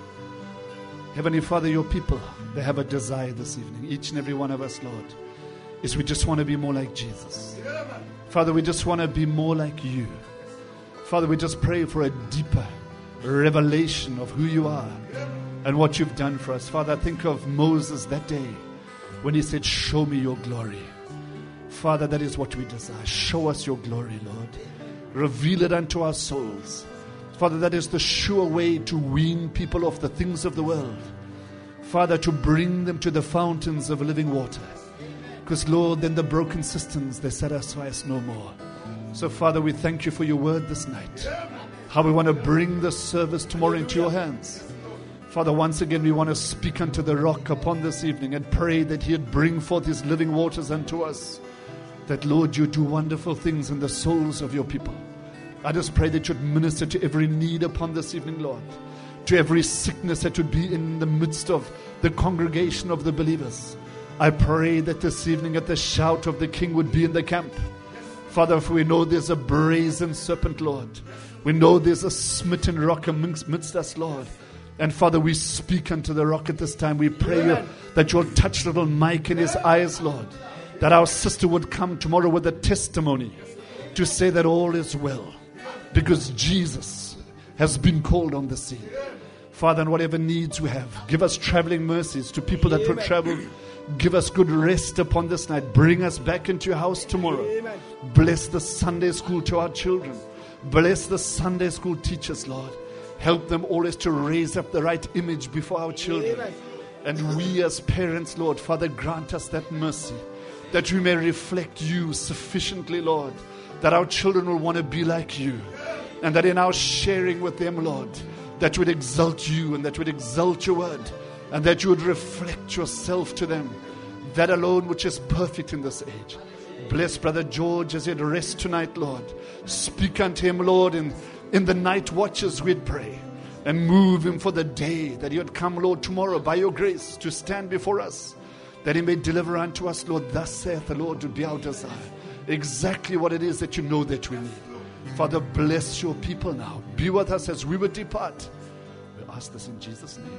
Heavenly Father, your people, they have a desire this evening. Each and every one of us, Lord, is we just want to be more like Jesus. Father, we just want to be more like you. Father, we just pray for a deeper revelation of who you are and what you've done for us. Father, I think of Moses that day when he said, show me your glory. Father, that is what we desire. Show us your glory, Lord. Reveal it unto our souls. Father, that is the sure way to wean people off the things of the world. Father, to bring them to the fountains of living water. Because, Lord, then the broken cisterns, they satisfy us no more. So, Father, we thank you for your word this night. How we want to bring the service tomorrow into your hands. Father, once again, we want to speak unto the rock upon this evening and pray that he'd bring forth his living waters unto us. That, Lord, you do wonderful things in the souls of your people. I just pray that you'd minister to every need upon this evening, Lord. To every sickness that would be in the midst of the congregation of the believers. I pray that this evening that the shout of the King would be in the camp. Father, for we know there's a brazen serpent, Lord. We know there's a smitten rock amidst us, Lord. And Father, we speak unto the rock at this time. We pray that you'll touch little Mike in his eyes, Lord. That our sister would come tomorrow with a testimony to say that all is well. Because Jesus has been called on the scene. Father, and whatever needs we have, give us traveling mercies to people that will travel. Give us good rest upon this night. Bring us back into your house tomorrow. Bless the Sunday school to our children. Bless the Sunday school teachers, Lord. Help them always to raise up the right image before our children. And we as parents, Lord, Father, grant us that mercy. That we may reflect you sufficiently, Lord. That our children will want to be like you. And that in our sharing with them, Lord, that would exalt you and that would exalt your word. And that you would reflect yourself to them. That alone which is perfect in this age. Bless Brother George as he'd rest tonight, Lord. Speak unto him, Lord, in the night watches we'd pray. And move him for the day that he would come, Lord, tomorrow by your grace to stand before us. That he may deliver unto us, Lord, thus saith the Lord, to be our desire. Exactly what it is that you know that we need. Father, bless your people now. Be with us as we would depart. We ask this in Jesus' name.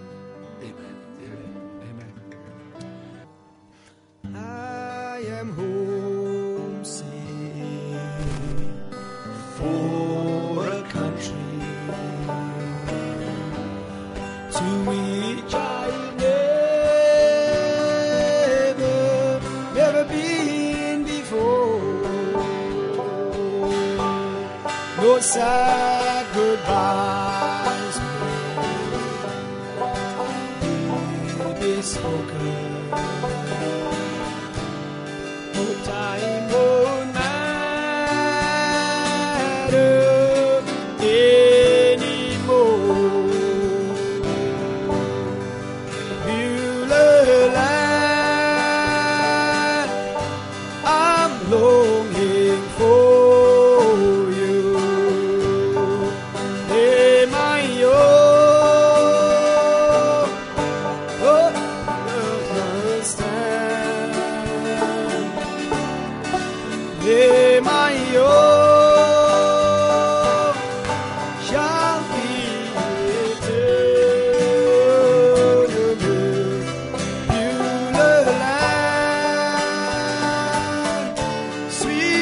Amen. Amen. I am homesick for a country to which I've never been before. No sad goodbyes may be spoken. No time won't matter anymore. Beulah land, I'm longing for.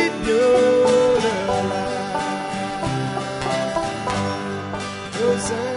Sweet Beulah land.